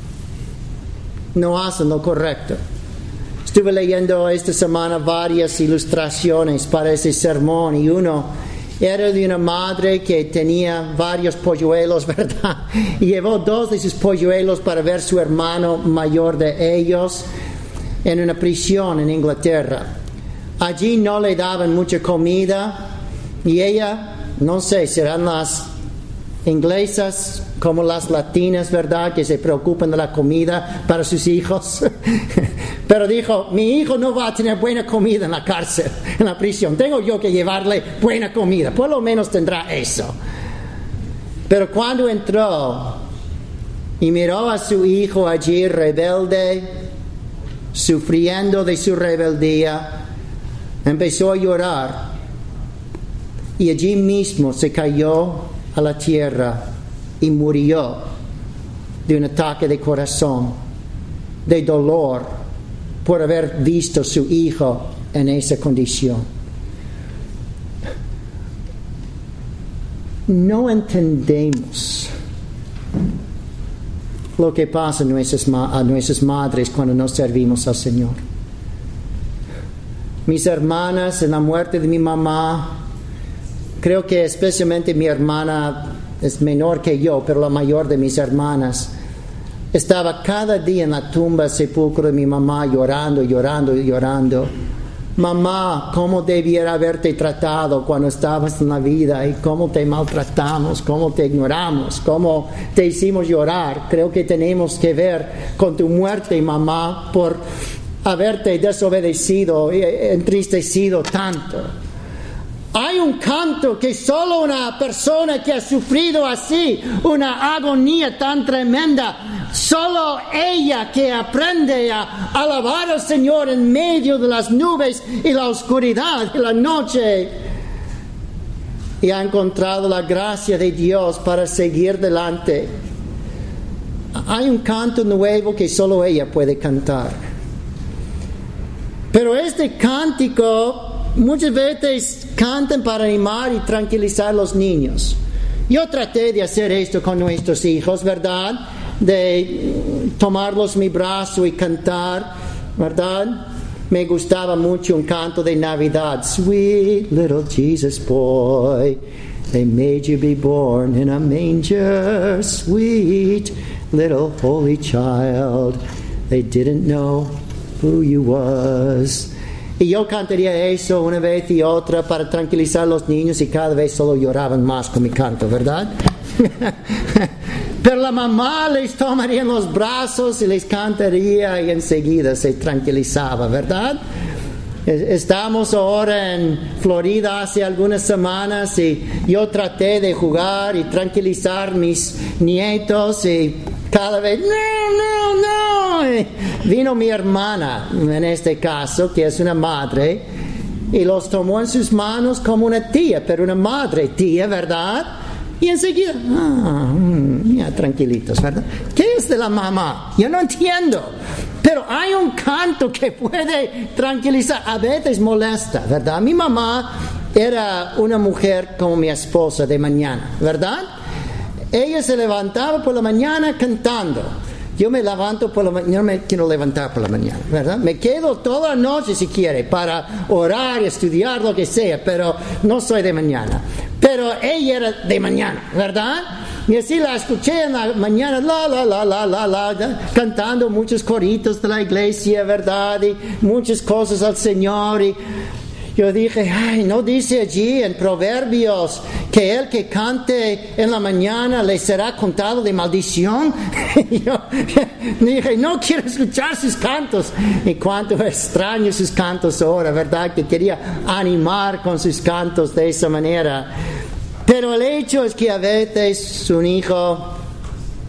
no hacen lo correcto. Estuve leyendo esta semana varias ilustraciones para ese sermón y uno era de una madre que tenía varios polluelos, ¿verdad? Y llevó dos de sus polluelos para ver su hermano mayor de ellos en una prisión en Inglaterra. Allí no le daban mucha comida y ella, no sé, serán las inglesas como las latinas, ¿verdad? Que se preocupan de la comida para sus hijos. Pero dijo, mi hijo no va a tener buena comida en la cárcel, en la prisión. Tengo yo que llevarle buena comida. Por lo menos tendrá eso. Pero cuando entró y miró a su hijo allí rebelde, sufriendo de su rebeldía, empezó a llorar. Y allí mismo se cayó a la tierra y murió de un ataque de corazón, de dolor, por haber visto a su hijo en esa condición. No entendemos lo que pasa a nuestras, a nuestras madres cuando no servimos al Señor. Mis hermanas, en la muerte de mi mamá, creo que especialmente mi hermana es menor que yo, pero la mayor de mis hermanas, estaba cada día en la tumba, sepulcro de mi mamá, llorando, llorando, llorando. Mamá, ¿cómo debiera haberte tratado cuando estabas en la vida? Y cómo te maltratamos, cómo te ignoramos, cómo te hicimos llorar. Creo que tenemos que ver con tu muerte, mamá, por haberte desobedecido y entristecido tanto. Hay un canto que solo una persona que ha sufrido así, una agonía tan tremenda, solo ella que aprende a alabar al Señor en medio de las nubes y la oscuridad de la noche, y ha encontrado la gracia de Dios para seguir delante. Hay un canto nuevo que solo ella puede cantar. Pero este cántico muchas veces cantan para animar y tranquilizar a los niños. Yo traté de hacer esto con nuestros hijos, ¿verdad? De tomarlos en mi brazo y cantar, ¿verdad? Me gustaba mucho un canto de Navidad. Sweet little Jesus boy, they made you be born in a manger. Sweet little holy child, they didn't know who you was. Y yo cantaría eso una vez y otra para tranquilizar a los niños y cada vez solo lloraban más con mi canto, ¿verdad? Pero la mamá les tomaría en los brazos y les cantaría y enseguida se tranquilizaba, ¿verdad? Estamos ahora en Florida hace algunas semanas y yo traté de jugar y tranquilizar mis nietos y cada vez, no, no, no. Y vino mi hermana, en este caso, que es una madre, y los tomó en sus manos como una tía, pero una madre tía, ¿verdad? Y enseguida, ah, ya tranquilitos, ¿verdad? ¿Qué es de la mamá? Yo no entiendo. Pero hay un canto que puede tranquilizar, a veces molesta, ¿verdad? Mi mamá era una mujer como mi esposa de mañana, ¿verdad? Ella se levantaba por la mañana cantando. Yo me levanto por la mañana, no me quiero levantar por la mañana, ¿verdad? Me quedo toda la noche si quiere para orar y estudiar lo que sea, pero no soy de mañana. Pero ella era de mañana, ¿verdad? Y así la escuché en la mañana, la, la, la, la, la, la, cantando muchos coritos de la iglesia, ¿verdad? Y muchas cosas al Señor. Y yo dije, ay, ¿no dice allí en Proverbios que el que cante en la mañana le será contado de maldición? Yo dije, no quiero escuchar sus cantos. Y cuánto extraño sus cantos ahora, ¿verdad? Que quería animar con sus cantos de esa manera. Pero el hecho es que a veces un hijo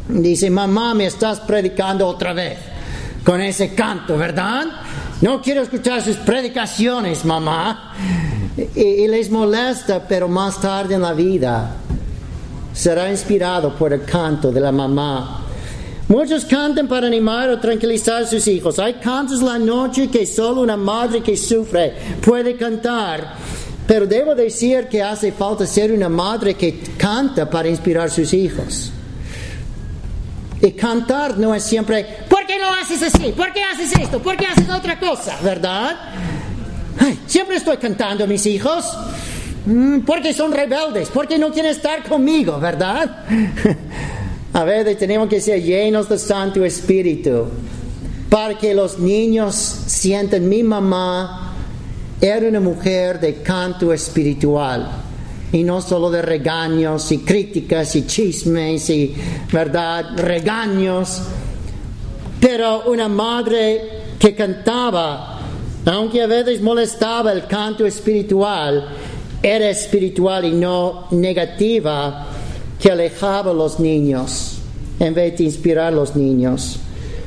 Dice, mamá, me estás predicando otra vez con ese canto, ¿verdad? No quiero escuchar sus predicaciones, mamá. Y, y les molesta, pero más tarde en la vida será inspirado por el canto de la mamá. Muchos cantan para animar o tranquilizar a sus hijos. Hay cantos la noche que solo una madre que sufre puede cantar. Pero debo decir que hace falta ser una madre que canta para inspirar a sus hijos. Y cantar no es siempre, ¿por qué no haces así? ¿Por qué haces esto? ¿Por qué haces otra cosa? ¿Verdad? Ay, siempre estoy cantando a mis hijos. Porque son rebeldes, porque no quieren estar conmigo, ¿verdad? A veces tenemos que ser llenos del Santo Espíritu para que los niños sientan, mi mamá era una mujer de canto espiritual y no solo de regaños y críticas y chismes y, ¿verdad?, regaños, pero una madre que cantaba, aunque a veces molestaba el canto espiritual, era espiritual y no negativa, que alejaba a los niños en vez de inspirar a los niños.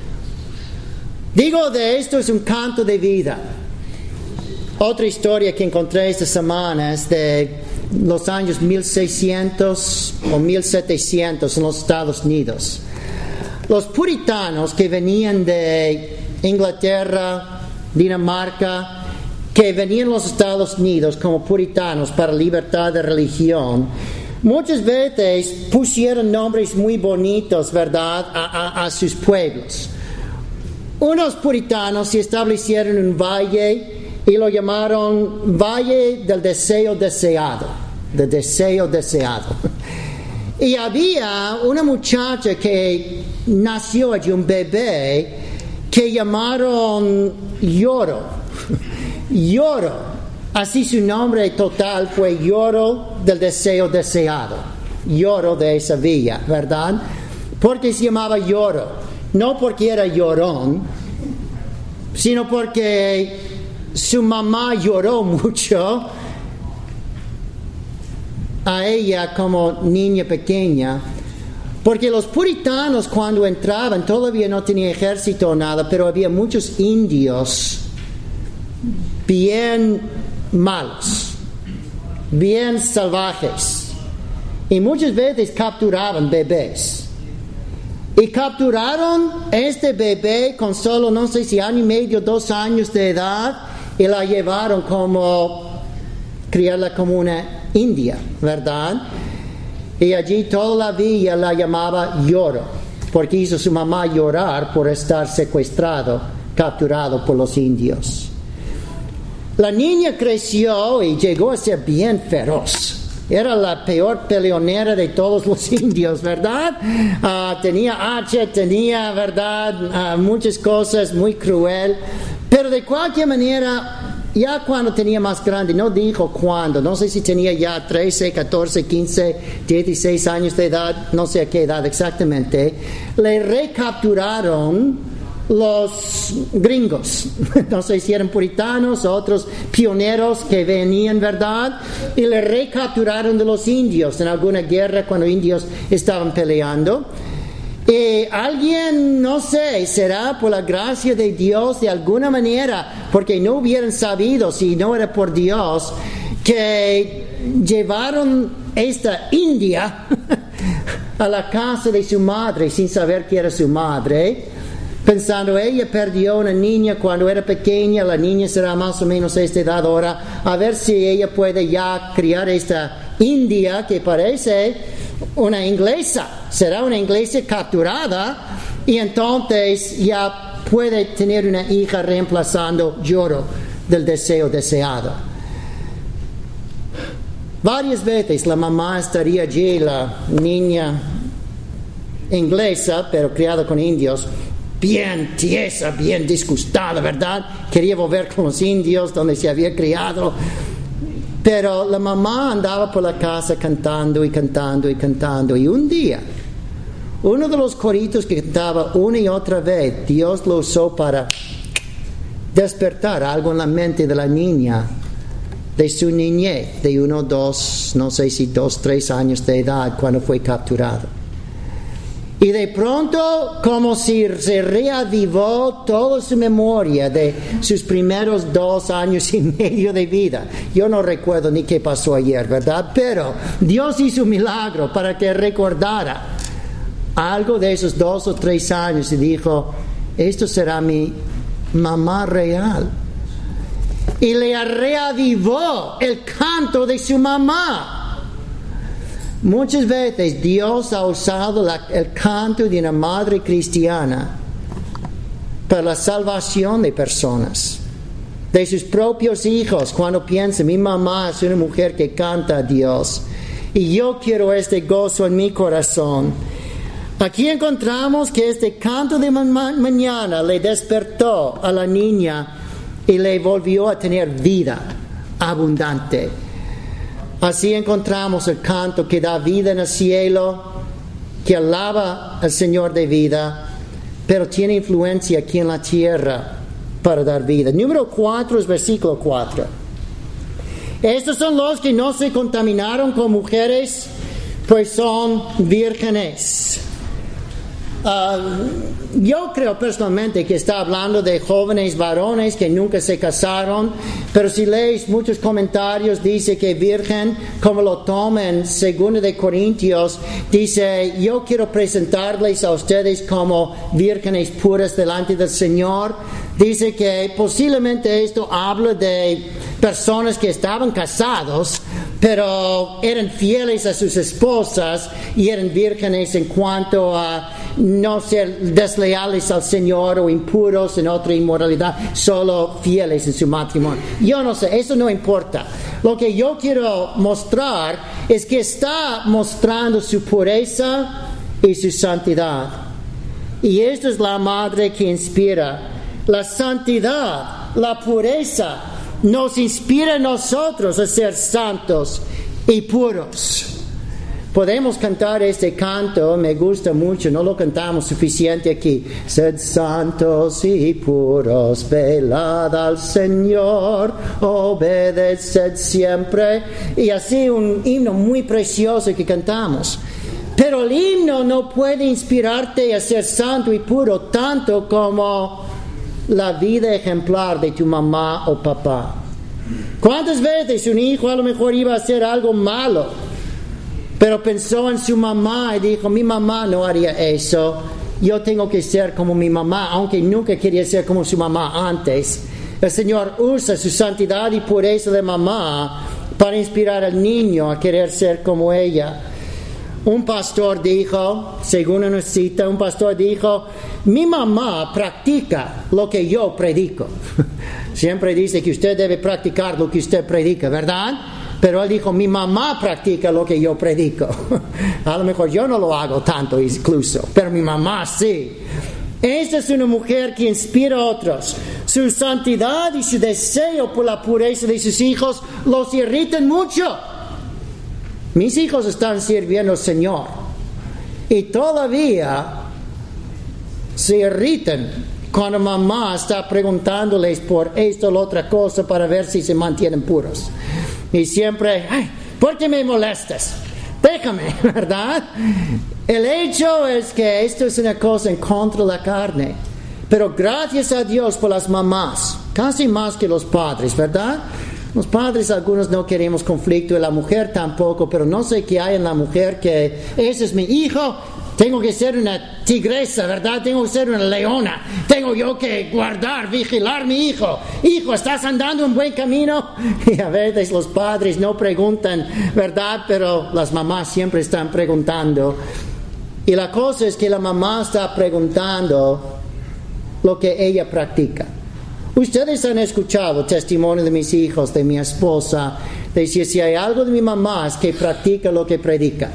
Digo de esto es un canto de vida. Otra historia que encontré esta semana es de los años mil seiscientos o mil setecientos en los Estados Unidos. Los puritanos que venían de Inglaterra, Dinamarca, que venían a los Estados Unidos como puritanos para libertad de religión, muchas veces pusieron nombres muy bonitos, ¿verdad?, a, a, a sus pueblos. Unos puritanos se establecieron en un valle y lo llamaron Valle del Deseo Deseado, del Deseo Deseado. Y había una muchacha que nació allí, un bebé, que llamaron Lloro. Lloro. Así su nombre total fue Lloro del Deseo Deseado. Lloro de esa villa, ¿verdad? Porque se llamaba Lloro. No porque era llorón, sino porque su mamá lloró mucho a ella como niña pequeña. Porque los puritanos cuando entraban todavía no tenía ejército o nada, pero había muchos indios bien malos, bien salvajes, y muchas veces capturaban bebés. Y capturaron este bebé con solo, no sé si año y medio, dos años de edad, y la llevaron como, criarla como una india, ¿verdad? Y allí toda la villa la llamaba Lloro, porque hizo su mamá llorar por estar secuestrado, capturado por los indios. La niña creció y llegó a ser bien feroz. Era la peor peleonera de todos los indios, ¿verdad? Uh, tenía hacha, tenía, ¿verdad?, uh, muchas cosas, muy cruel. Pero de cualquier manera, ya cuando tenía más grande, no dijo cuándo, no sé si tenía ya trece, catorce, quince, dieciséis años de edad, no sé a qué edad exactamente, le recapturaron los gringos, no sé si eran puritanos o otros pioneros que venían, ¿verdad? Y le recapturaron de los indios en alguna guerra cuando indios estaban peleando. Y alguien, no sé, será por la gracia de Dios de alguna manera, porque no hubieran sabido si no era por Dios, que llevaron esta india a la casa de su madre sin saber que era su madre, pensando ella perdió una niña cuando era pequeña, la niña será más o menos a esta edad ahora, a ver si ella puede ya criar esta india que parece una inglesa, será una inglesa capturada y entonces ya puede tener una hija reemplazando Lloro del Deseo Deseado. Varias veces la mamá estaría allí, la niña inglesa, pero criada con indios, bien tiesa, bien disgustada, ¿verdad? Quería volver con los indios donde se había criado. Pero la mamá andaba por la casa cantando y cantando y cantando. Y un día, uno de los coritos que cantaba una y otra vez, Dios lo usó para despertar algo en la mente de la niña, de su niñez, de uno, dos, no sé si dos, tres años de edad, cuando fue capturado. Y de pronto, como si se reavivó toda su memoria de sus primeros dos años y medio de vida. Yo no recuerdo ni qué pasó ayer, ¿verdad? Pero Dios hizo un milagro para que recordara algo de esos dos o tres años y dijo, esto será mi mamá real. Y le reavivó el canto de su mamá. Muchas veces Dios ha usado la, el canto de una madre cristiana para la salvación de personas, de sus propios hijos, cuando piensan, mi mamá es una mujer que canta a Dios y yo quiero este gozo en mi corazón. Aquí encontramos que este canto de ma- mañana le despertó a la niña y le volvió a tener vida abundante. Así encontramos el canto que da vida en el cielo, que alaba al Señor de vida, pero tiene influencia aquí en la tierra para dar vida. Número cuatro es versículo cuatro. Estos son los que no se contaminaron con mujeres, pues son vírgenes. Uh, yo creo personalmente que está hablando de jóvenes varones que nunca se casaron, pero si lees muchos comentarios dice que virgen, como lo toma en Segunda de Corintios, dice, yo quiero presentarles a ustedes como vírgenes puras delante del Señor. Dice que posiblemente esto habla de personas que estaban casados, pero eran fieles a sus esposas y eran vírgenes en cuanto a no ser desleales al Señor o impuros en otra inmoralidad, solo fieles en su matrimonio. Yo no sé, eso no importa. Lo que yo quiero mostrar es que está mostrando su pureza y su santidad. Y esto es la madre que inspira. La santidad, la pureza, nos inspira a nosotros a ser santos y puros. Podemos cantar este canto, me gusta mucho, no lo cantamos suficiente aquí. Sed santos y puros, velad al Señor, obedeced siempre. Y así un himno muy precioso que cantamos. Pero el himno no puede inspirarte a ser santo y puro tanto como la vida ejemplar de tu mamá o papá. ¿Cuántas veces un hijo a lo mejor iba a hacer algo malo, pero pensó en su mamá y dijo, mi mamá no haría eso, yo tengo que ser como mi mamá, aunque nunca quería ser como su mamá antes? El Señor usa su santidad y pureza de mamá para inspirar al niño a querer ser como ella. Un pastor dijo, según una cita, un pastor dijo, mi mamá practica lo que yo predico. Siempre dice que usted debe practicar lo que usted predica, ¿verdad? Pero él dijo, mi mamá practica lo que yo predico. A lo mejor yo no lo hago tanto incluso, pero mi mamá sí. Esta es una mujer que inspira a otros. Su santidad y su deseo por la pureza de sus hijos los irritan mucho. Mis hijos están sirviendo al Señor y todavía se irritan cuando mamá está preguntándoles por esto o la otra cosa para ver si se mantienen puros. Y siempre, ay, ¿por qué me molestas? Déjame, ¿verdad? El hecho es que esto es una cosa en contra de la carne. Pero gracias a Dios por las mamás, casi más que los padres, ¿verdad? Los padres, algunos no queremos conflicto, y la mujer tampoco, pero no sé qué hay en la mujer que, ese es mi hijo, tengo que ser una tigresa, ¿verdad? Tengo que ser una leona, tengo yo que guardar, vigilar a mi hijo. Hijo, ¿estás andando en buen camino? Y a veces los padres no preguntan, ¿verdad? Pero las mamás siempre están preguntando. Y la cosa es que la mamá está preguntando lo que ella practica. Ustedes han escuchado testimonio de mis hijos, de mi esposa, de decir, si hay algo de mi mamá es que practica lo que predica.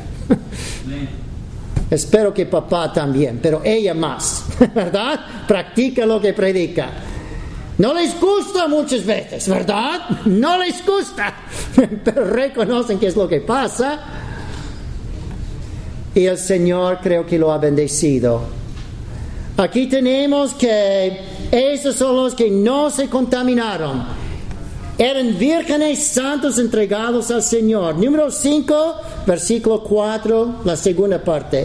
Espero que papá también, pero ella más, ¿verdad? Practica lo que predica. No les gusta muchas veces, ¿verdad? No les gusta, pero reconocen qué es lo que pasa. Y el Señor creo que lo ha bendecido. Aquí tenemos que esos son los que no se contaminaron. Eran vírgenes santos entregados al Señor. Número cinco, versículo cuatro, la segunda parte.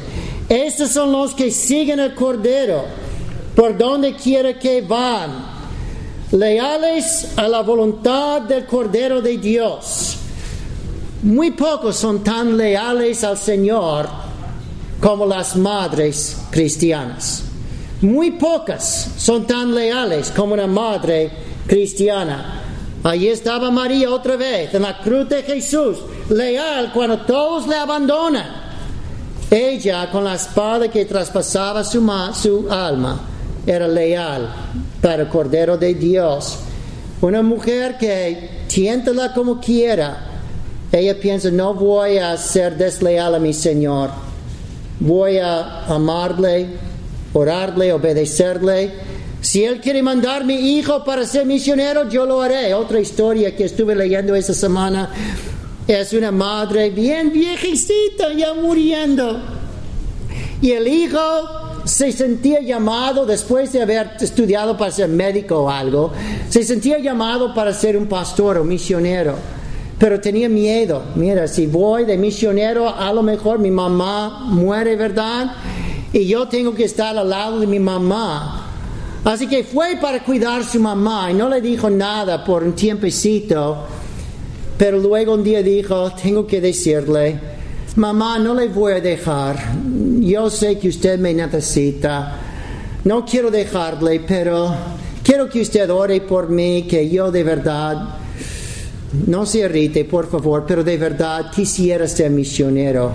Estos son los que siguen al Cordero, por donde quiera que van, leales a la voluntad del Cordero de Dios. Muy pocos son tan leales al Señor como las madres cristianas. Muy pocas son tan leales como una madre cristiana. Allí estaba María otra vez, en la cruz de Jesús, leal cuando todos le abandonan. Ella, con la espada que traspasaba su, ma- su alma, era leal para el Cordero de Dios. Una mujer que, tiéntala como quiera, ella piensa, no voy a ser desleal a mi Señor. Voy a amarle, orarle, obedecerle. Si Él quiere mandar mi hijo para ser misionero, yo lo haré. Otra historia que estuve leyendo esta semana es una madre bien viejecita, ya muriendo. Y el hijo se sentía llamado, después de haber estudiado para ser médico o algo, se sentía llamado para ser un pastor o misionero. Pero tenía miedo. Mira, si voy de misionero, a lo mejor mi mamá muere, ¿verdad? Y yo tengo que estar al lado de mi mamá. Así que fue para cuidar a su mamá y no le dijo nada por un tiempecito. Pero luego un día dijo, tengo que decirle, mamá, no le voy a dejar. Yo sé que usted me necesita. No quiero dejarle, pero quiero que usted ore por mí, que yo de verdad, no se irrite, por favor, pero de verdad quisiera ser misionero.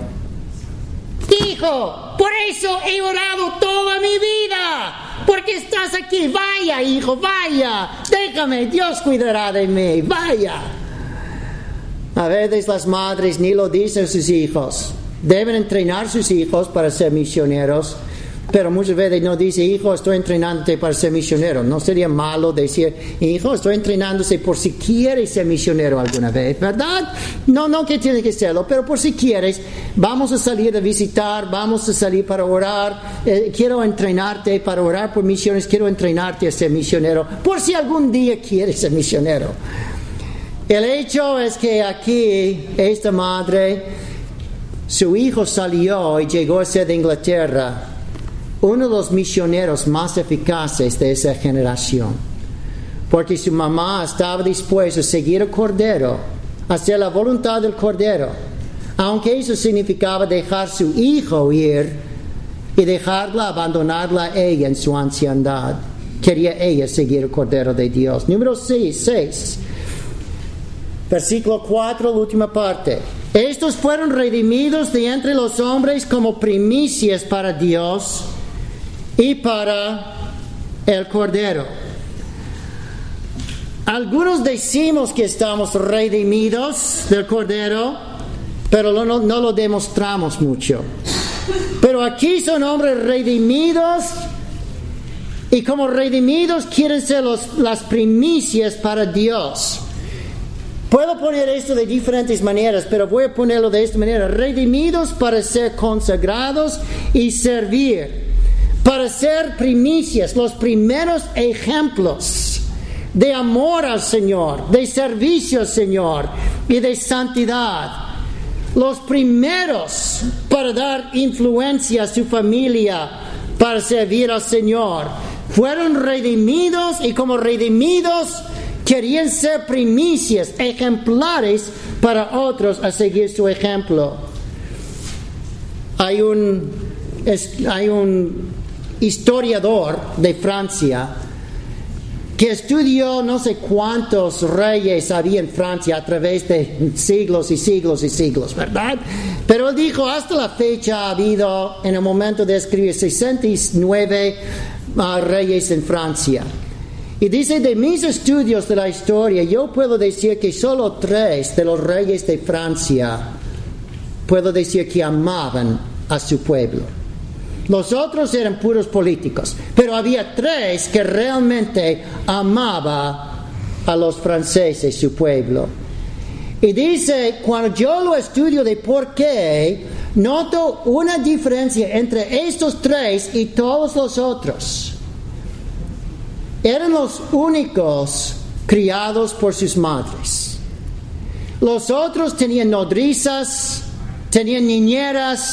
Hijo, por eso he orado toda mi vida, porque estás aquí. Vaya, hijo, vaya, déjame, Dios cuidará de mí, vaya. A veces las madres ni lo dicen a sus hijos. Deben entrenar a sus hijos para ser misioneros, pero muchas veces no dice, hijo, estoy entrenándote para ser misionero. No sería malo decir, hijo, estoy entrenándose por si quieres ser misionero alguna vez, ¿verdad? No, no que tienes que serlo, pero por si quieres, vamos a salir a visitar, vamos a salir para orar. Eh, quiero entrenarte para orar por misiones, quiero entrenarte a ser misionero, por si algún día quieres ser misionero. El hecho es que aquí, esta madre, su hijo salió y llegó a ser de Inglaterra uno de los misioneros más eficaces de esa generación, porque su mamá estaba dispuesta a seguir el Cordero, a hacer la voluntad del Cordero, aunque eso significaba dejar su hijo ir y dejarla, abandonarla a ella en su anciandad. Quería ella seguir el Cordero de Dios. Número seis, versículo cuatro, la última parte. Estos fueron redimidos de entre los hombres como primicias para Dios y para el Cordero. Algunos decimos que estamos redimidos del Cordero, pero no, no, no lo demostramos mucho. Pero aquí son hombres redimidos, y como redimidos quieren ser los, las primicias para Dios. Puedo poner esto de diferentes maneras, pero voy a ponerlo de esta manera. Redimidos para ser consagrados y servir. Para ser primicias, los primeros ejemplos de amor al Señor, de servicio al Señor y de santidad. Los primeros para dar influencia a su familia, para servir al Señor. Fueron redimidos y como redimidos querían ser primicias, ejemplares para otros a seguir su ejemplo. Hay un, es, hay un historiador de Francia que estudió no sé cuántos reyes había en Francia a través de siglos y siglos y siglos, ¿verdad? Pero él dijo, hasta la fecha ha habido, en el momento de escribir, sesenta y nueve uh, reyes en Francia. Y dice, de mis estudios de la historia, yo puedo decir que solo tres de los reyes de Francia puedo decir que amaban a su pueblo. Los otros eran puros políticos, pero había tres que realmente amaba a los franceses, su pueblo. Y dice, cuando yo lo estudio de por qué, noto una diferencia entre estos tres y todos los otros. Eran los únicos criados por sus madres. Los otros tenían nodrizas, tenían niñeras,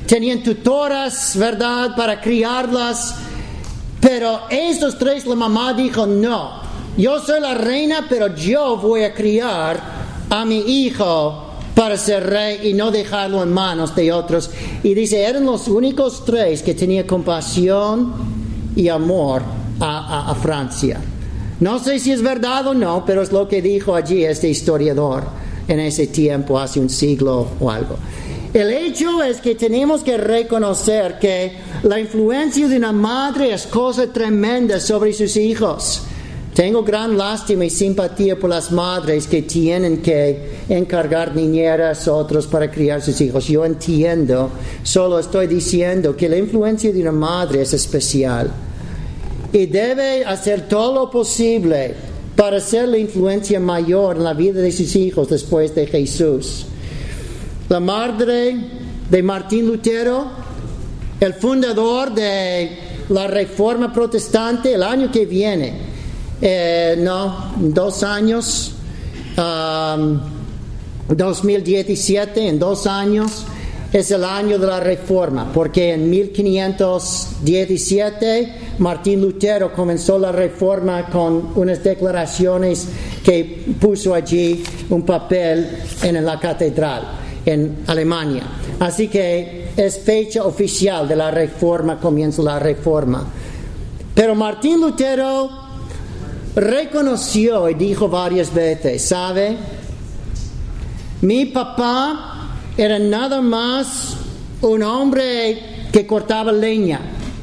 tenían tutoras, ¿verdad?, para criarlas. Pero estos tres, la mamá dijo, no, yo soy la reina, pero yo voy a criar a mi hijo para ser rey y no dejarlo en manos de otros. Y dice, eran los únicos tres que tenían compasión y amor a, a, a Francia. No sé si es verdad o no, pero es lo que dijo allí este historiador en ese tiempo, hace un siglo o algo. El hecho es que tenemos que reconocer que la influencia de una madre es cosa tremenda sobre sus hijos. Tengo gran lástima y simpatía por las madres que tienen que encargar niñeras a otros para criar sus hijos. Yo entiendo, solo estoy diciendo que la influencia de una madre es especial. Y debe hacer todo lo posible para ser la influencia mayor en la vida de sus hijos después de Jesús. La madre de Martín Lutero, el fundador de la Reforma Protestante, el año que viene, eh, no, dos años, um, dos mil diecisiete, en dos años, es el año de la Reforma, porque en mil quinientos diecisiete Martín Lutero comenzó la Reforma con unas declaraciones que puso allí un papel en la catedral en Alemania. Así que es fecha oficial de la Reforma, comienza la Reforma. Pero Martín Lutero reconoció y dijo varias veces, ¿sabe? Mi papá era nada más un hombre que cortaba leña.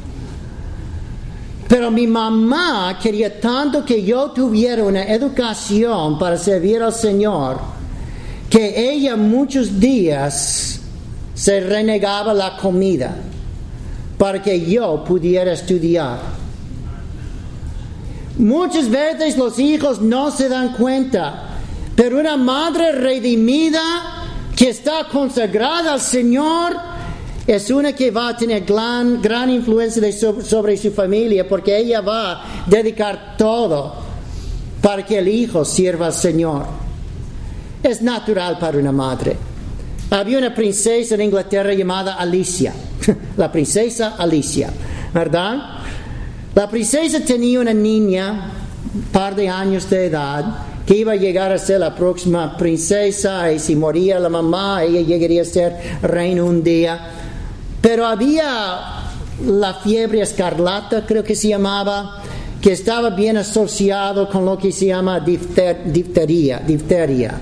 Pero mi mamá quería tanto que yo tuviera una educación para servir al Señor, que ella muchos días se renegaba la comida para que yo pudiera estudiar. Muchas veces los hijos no se dan cuenta, pero una madre redimida que está consagrada al Señor es una que va a tener gran, gran influencia de sobre, sobre su familia, porque ella va a dedicar todo para que el hijo sirva al Señor. Es natural para una madre. Había una princesa en Inglaterra llamada Alicia, la princesa Alicia, ¿verdad? La princesa tenía una niña, un par de años de edad, que iba a llegar a ser la próxima princesa, y si moría la mamá, ella llegaría a ser reina un día. Pero había la fiebre escarlata, creo que se llamaba, que estaba bien asociado con lo que se llama difter, difteria, difteria.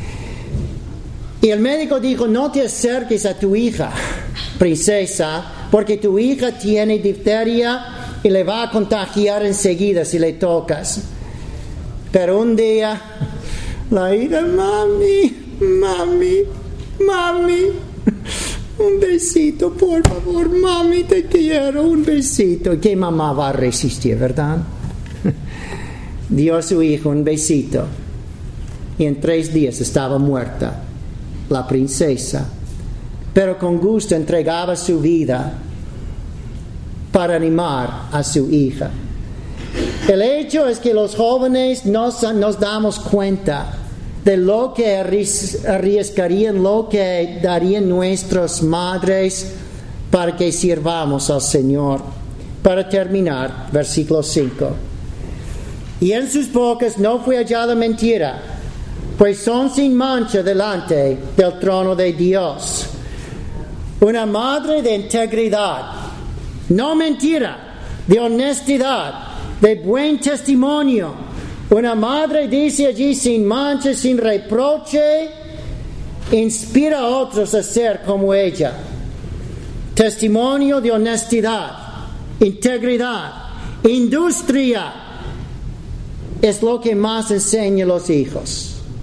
Y el médico dijo, no te acerques a tu hija, princesa, porque tu hija tiene difteria y le va a contagiar enseguida si le tocas. Pero un día, la hija, mami, mami, mami, un besito, por favor, mami, te quiero, un besito. ¿Qué mamá va a resistir, verdad? Dio a su hijo un besito y en tres días estaba muerta la princesa, pero con gusto entregaba su vida para animar a su hija. El hecho es que los jóvenes nos, nos damos cuenta de lo que arriesgarían, lo que darían nuestras madres para que sirvamos al Señor. Para terminar, versículo cinco. Y en sus bocas no fue hallada mentira, pues son sin mancha delante del trono de Dios. Una madre de integridad, no mentira, de honestidad, de buen testimonio. Una madre, dice allí, sin mancha, sin reproche, inspira a otros a ser como ella. Testimonio de honestidad, integridad, industria, es lo que más enseña a los hijos.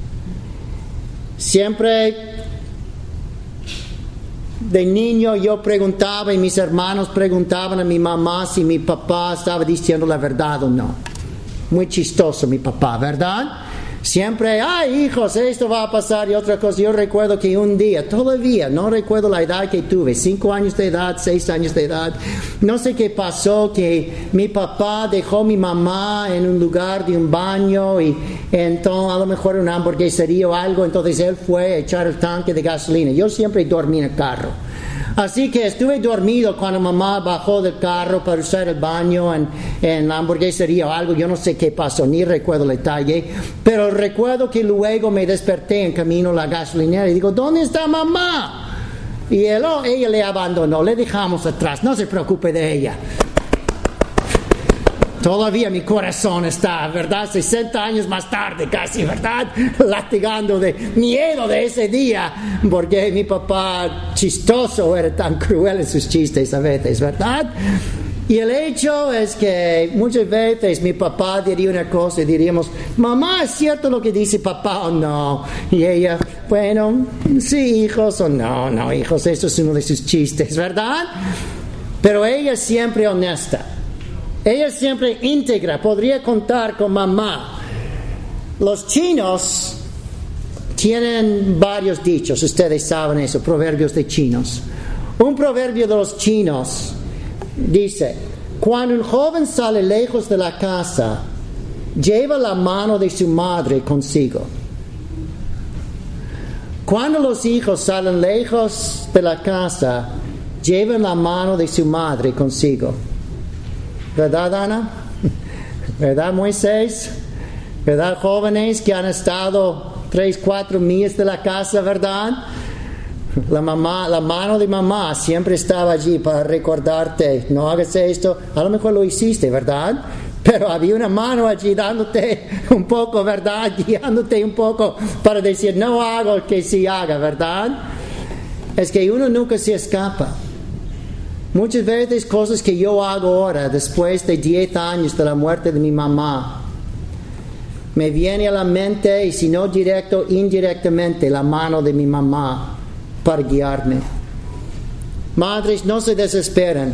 Siempre de niño yo preguntaba y mis hermanos preguntaban a mi mamá si mi papá estaba diciendo la verdad o no. Muy chistoso mi papá, ¿verdad? Siempre, ay hijos, esto va a pasar y otra cosa. Yo recuerdo que un día, todavía, no recuerdo la edad que tuve, cinco años de edad, seis años de edad, no sé qué pasó, que mi papá dejó a mi mamá en un lugar de un baño y entonces a lo mejor una hamburguesería o algo, entonces él fue a echar el tanque de gasolina. Yo siempre dormí en el carro. Así que estuve dormido cuando mamá bajó del carro para usar el baño en, en la hamburguesería o algo. Yo no sé qué pasó, ni recuerdo el detalle. Pero recuerdo que luego me desperté en camino a la gasolinera y digo, ¿dónde está mamá? Y él, oh, ella le abandonó, le dejamos atrás, no se preocupe de ella. Todavía mi corazón está, ¿verdad? sesenta años más tarde casi, ¿verdad? Latigando de miedo de ese día, porque mi papá chistoso era tan cruel en sus chistes a veces, ¿verdad? Y el hecho es que muchas veces mi papá diría una cosa y diríamos, mamá, ¿es cierto lo que dice papá o no? Y ella, bueno, sí, hijos, o no, no, hijos, eso es uno de sus chistes, ¿verdad? Pero ella es siempre honesta. Ella siempre íntegra, podría contar con mamá. Los chinos tienen varios dichos, ustedes saben eso, proverbios de chinos. Un proverbio de los chinos dice, cuando un joven sale lejos de la casa, lleva la mano de su madre consigo. Cuando los hijos salen lejos de la casa, llevan la mano de su madre consigo. ¿Verdad, Ana? ¿Verdad, Moisés? ¿Verdad, jóvenes que han estado tres, cuatro millas de la casa, verdad? La mamá, la mano de mamá siempre estaba allí para recordarte, no hagas esto. A lo mejor lo hiciste, ¿verdad? Pero había una mano allí dándote un poco, ¿verdad? Guiándote un poco para decir, no hago lo que sí haga, ¿verdad? Es que uno nunca se escapa. Muchas veces cosas que yo hago ahora, después de diez años de la muerte de mi mamá, me viene a la mente, y si no directo, indirectamente, la mano de mi mamá para guiarme. Madres, no se desesperen.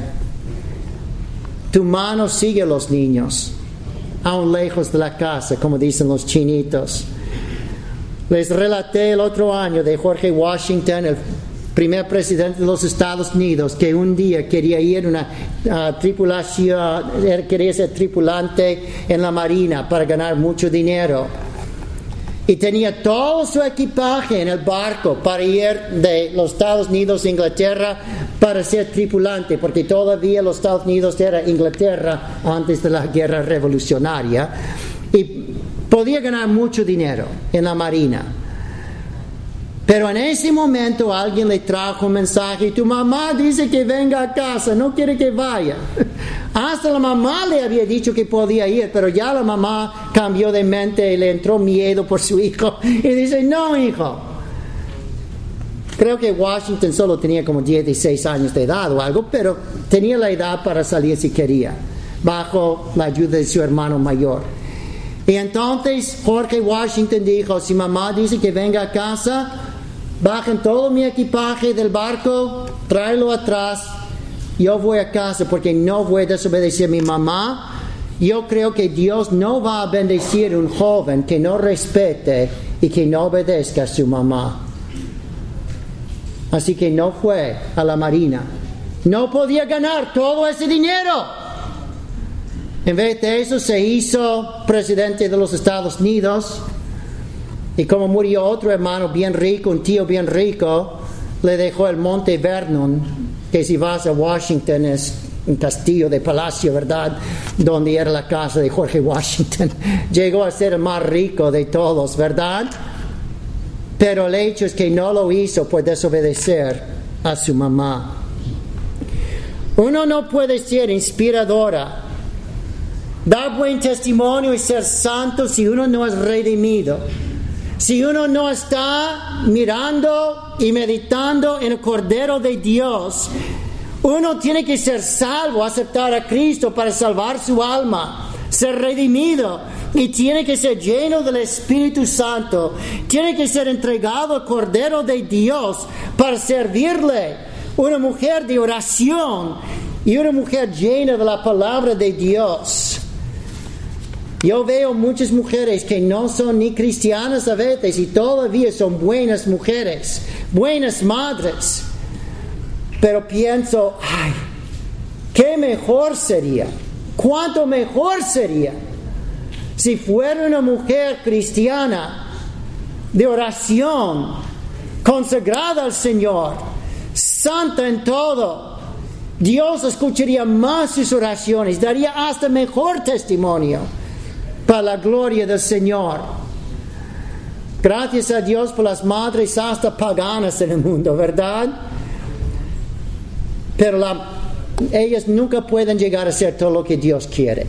Tu mano sigue a los niños, aún lejos de la casa, como dicen los chinitos. Les relaté el otro año de George Washington, el primer presidente de los Estados Unidos, que un día quería ir a una uh, tripulación, quería ser tripulante en la marina para ganar mucho dinero. Y tenía todo su equipaje en el barco para ir de los Estados Unidos a Inglaterra para ser tripulante, porque todavía los Estados Unidos era Inglaterra antes de la guerra revolucionaria. Y podía ganar mucho dinero en la marina. Pero en ese momento alguien le trajo un mensaje, tu mamá dice que venga a casa, no quiere que vaya. Hasta la mamá le había dicho que podía ir, pero ya la mamá cambió de mente y le entró miedo por su hijo. Y dice, no, hijo. Creo que Washington solo tenía como dieciséis años de edad o algo, pero tenía la edad para salir si quería, bajo la ayuda de su hermano mayor. Y entonces George Washington dijo, si mamá dice que venga a casa, bajen todo mi equipaje del barco, tráelo atrás, yo voy a casa porque no voy a desobedecer a mi mamá. Yo creo que Dios no va a bendecir a un joven que no respete y que no obedezca a su mamá. Así que no fue a la marina. No podía ganar todo ese dinero. En vez de eso se hizo presidente de los Estados Unidos. Y como murió otro hermano bien rico, un tío bien rico, le dejó el Monte Vernon, que si vas a Washington es un castillo de palacio, ¿verdad? Donde era la casa de George Washington. Llegó a ser el más rico de todos, ¿verdad? Pero el hecho es que no lo hizo por desobedecer a su mamá. Uno no puede ser inspiradora, dar buen testimonio y ser santo si uno no es redimido. Si uno no está mirando y meditando en el Cordero de Dios, uno tiene que ser salvo, aceptar a Cristo para salvar su alma, ser redimido, y tiene que ser lleno del Espíritu Santo. Tiene que ser entregado al Cordero de Dios para servirle. Una mujer de oración y una mujer llena de la palabra de Dios. Yo veo muchas mujeres que no son ni cristianas a veces y todavía son buenas mujeres, buenas madres. Pero pienso, ay, qué mejor sería, cuánto mejor sería si fuera una mujer cristiana de oración, consagrada al Señor, santa en todo, Dios escucharía más sus oraciones, daría hasta mejor testimonio para la gloria del Señor. Gracias a Dios por las madres hasta paganas en el mundo, ¿verdad? Pero la, ellas nunca pueden llegar a ser todo lo que Dios quiere.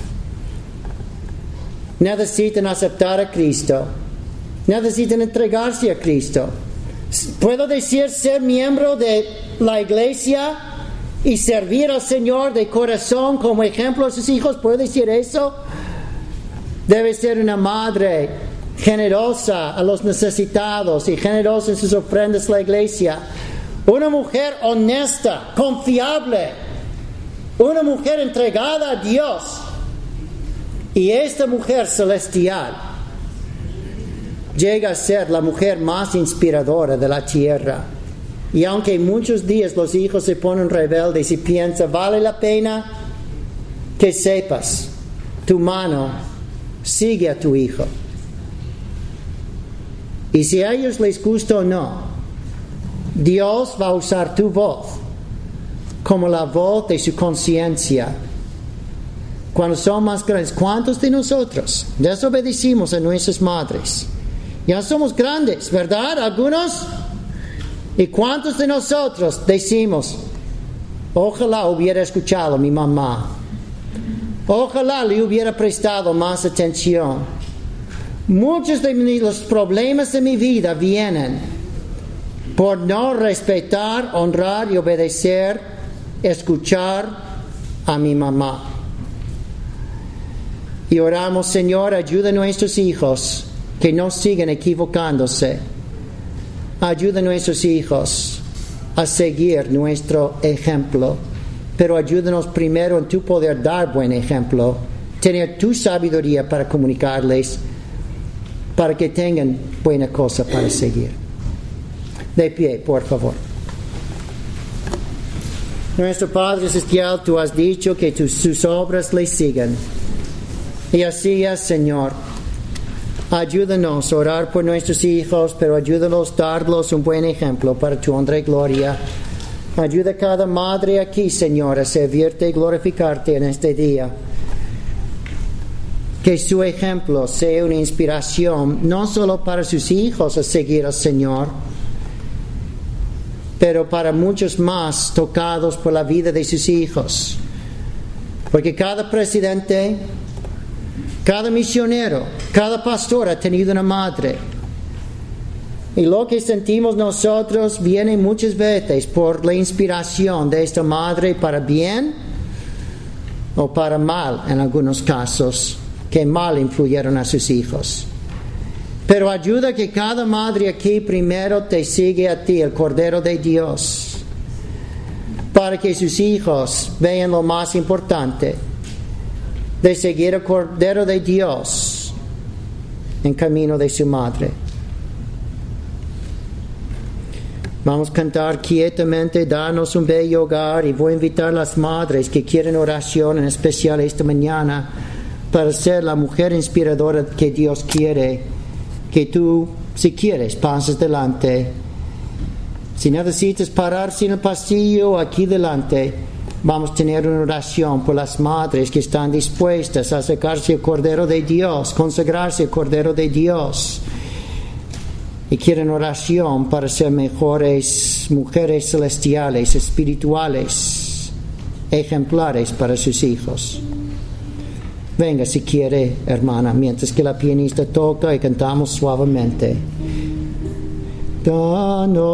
Necesitan aceptar a Cristo. Necesitan entregarse a Cristo. ¿Puedo decir ser miembro de la iglesia y servir al Señor de corazón como ejemplo a sus hijos? ¿Puedo decir eso? Debe ser una madre generosa a los necesitados y generosa en sus ofrendas a la iglesia. Una mujer honesta, confiable. Una mujer entregada a Dios. Y esta mujer celestial llega a ser la mujer más inspiradora de la tierra. Y aunque muchos días los hijos se ponen rebeldes y piensan, vale la pena que sepas, tu mano sigue a tu hijo. Y si a ellos les gusta o no, Dios va a usar tu voz como la voz de su conciencia. Cuando son más grandes, ¿cuántos de nosotros desobedecimos a nuestras madres? Ya somos grandes, ¿verdad? Algunos. ¿Y cuántos de nosotros decimos, ojalá hubiera escuchado a mi mamá? Ojalá le hubiera prestado más atención. Muchos de los problemas de mi vida vienen por no respetar, honrar y obedecer, escuchar a mi mamá. Y oramos, Señor, ayuda a nuestros hijos que no sigan equivocándose. Ayuda a nuestros hijos a seguir nuestro ejemplo. Pero ayúdanos primero en tu poder dar buen ejemplo, tener tu sabiduría para comunicarles, para que tengan buena cosa para seguir. De pie, por favor. Nuestro Padre Celestial, tú has dicho que tus, sus obras le sigan. Y así es, Señor. Ayúdanos a orar por nuestros hijos, pero ayúdanos a darlos un buen ejemplo para tu honra y gloria. Ayuda a cada madre aquí, Señor, a servirte y glorificarte en este día. Que su ejemplo sea una inspiración, no solo para sus hijos a seguir al Señor, pero para muchos más tocados por la vida de sus hijos. Porque cada presidente, cada misionero, cada pastor ha tenido una madre. Y lo que sentimos nosotros viene muchas veces por la inspiración de esta madre para bien o para mal en algunos casos, que mal influyeron a sus hijos. Pero ayuda que cada madre aquí primero te sigue a ti, el Cordero de Dios, para que sus hijos vean lo más importante de seguir al Cordero de Dios en camino de su madre. Vamos a cantar quietamente, danos un bello hogar, y voy a invitar a las madres que quieren oración, en especial esta mañana, para ser la mujer inspiradora que Dios quiere, que tú, si quieres, pases delante. Si necesitas pararse en el pasillo, aquí delante, vamos a tener una oración por las madres que están dispuestas a acercarse al Cordero de Dios, consagrarse al Cordero de Dios, y quieren oración para ser mejores mujeres celestiales, espirituales, ejemplares para sus hijos. Venga si quiere, hermana, mientras que la pianista toca y cantamos suavemente. Danos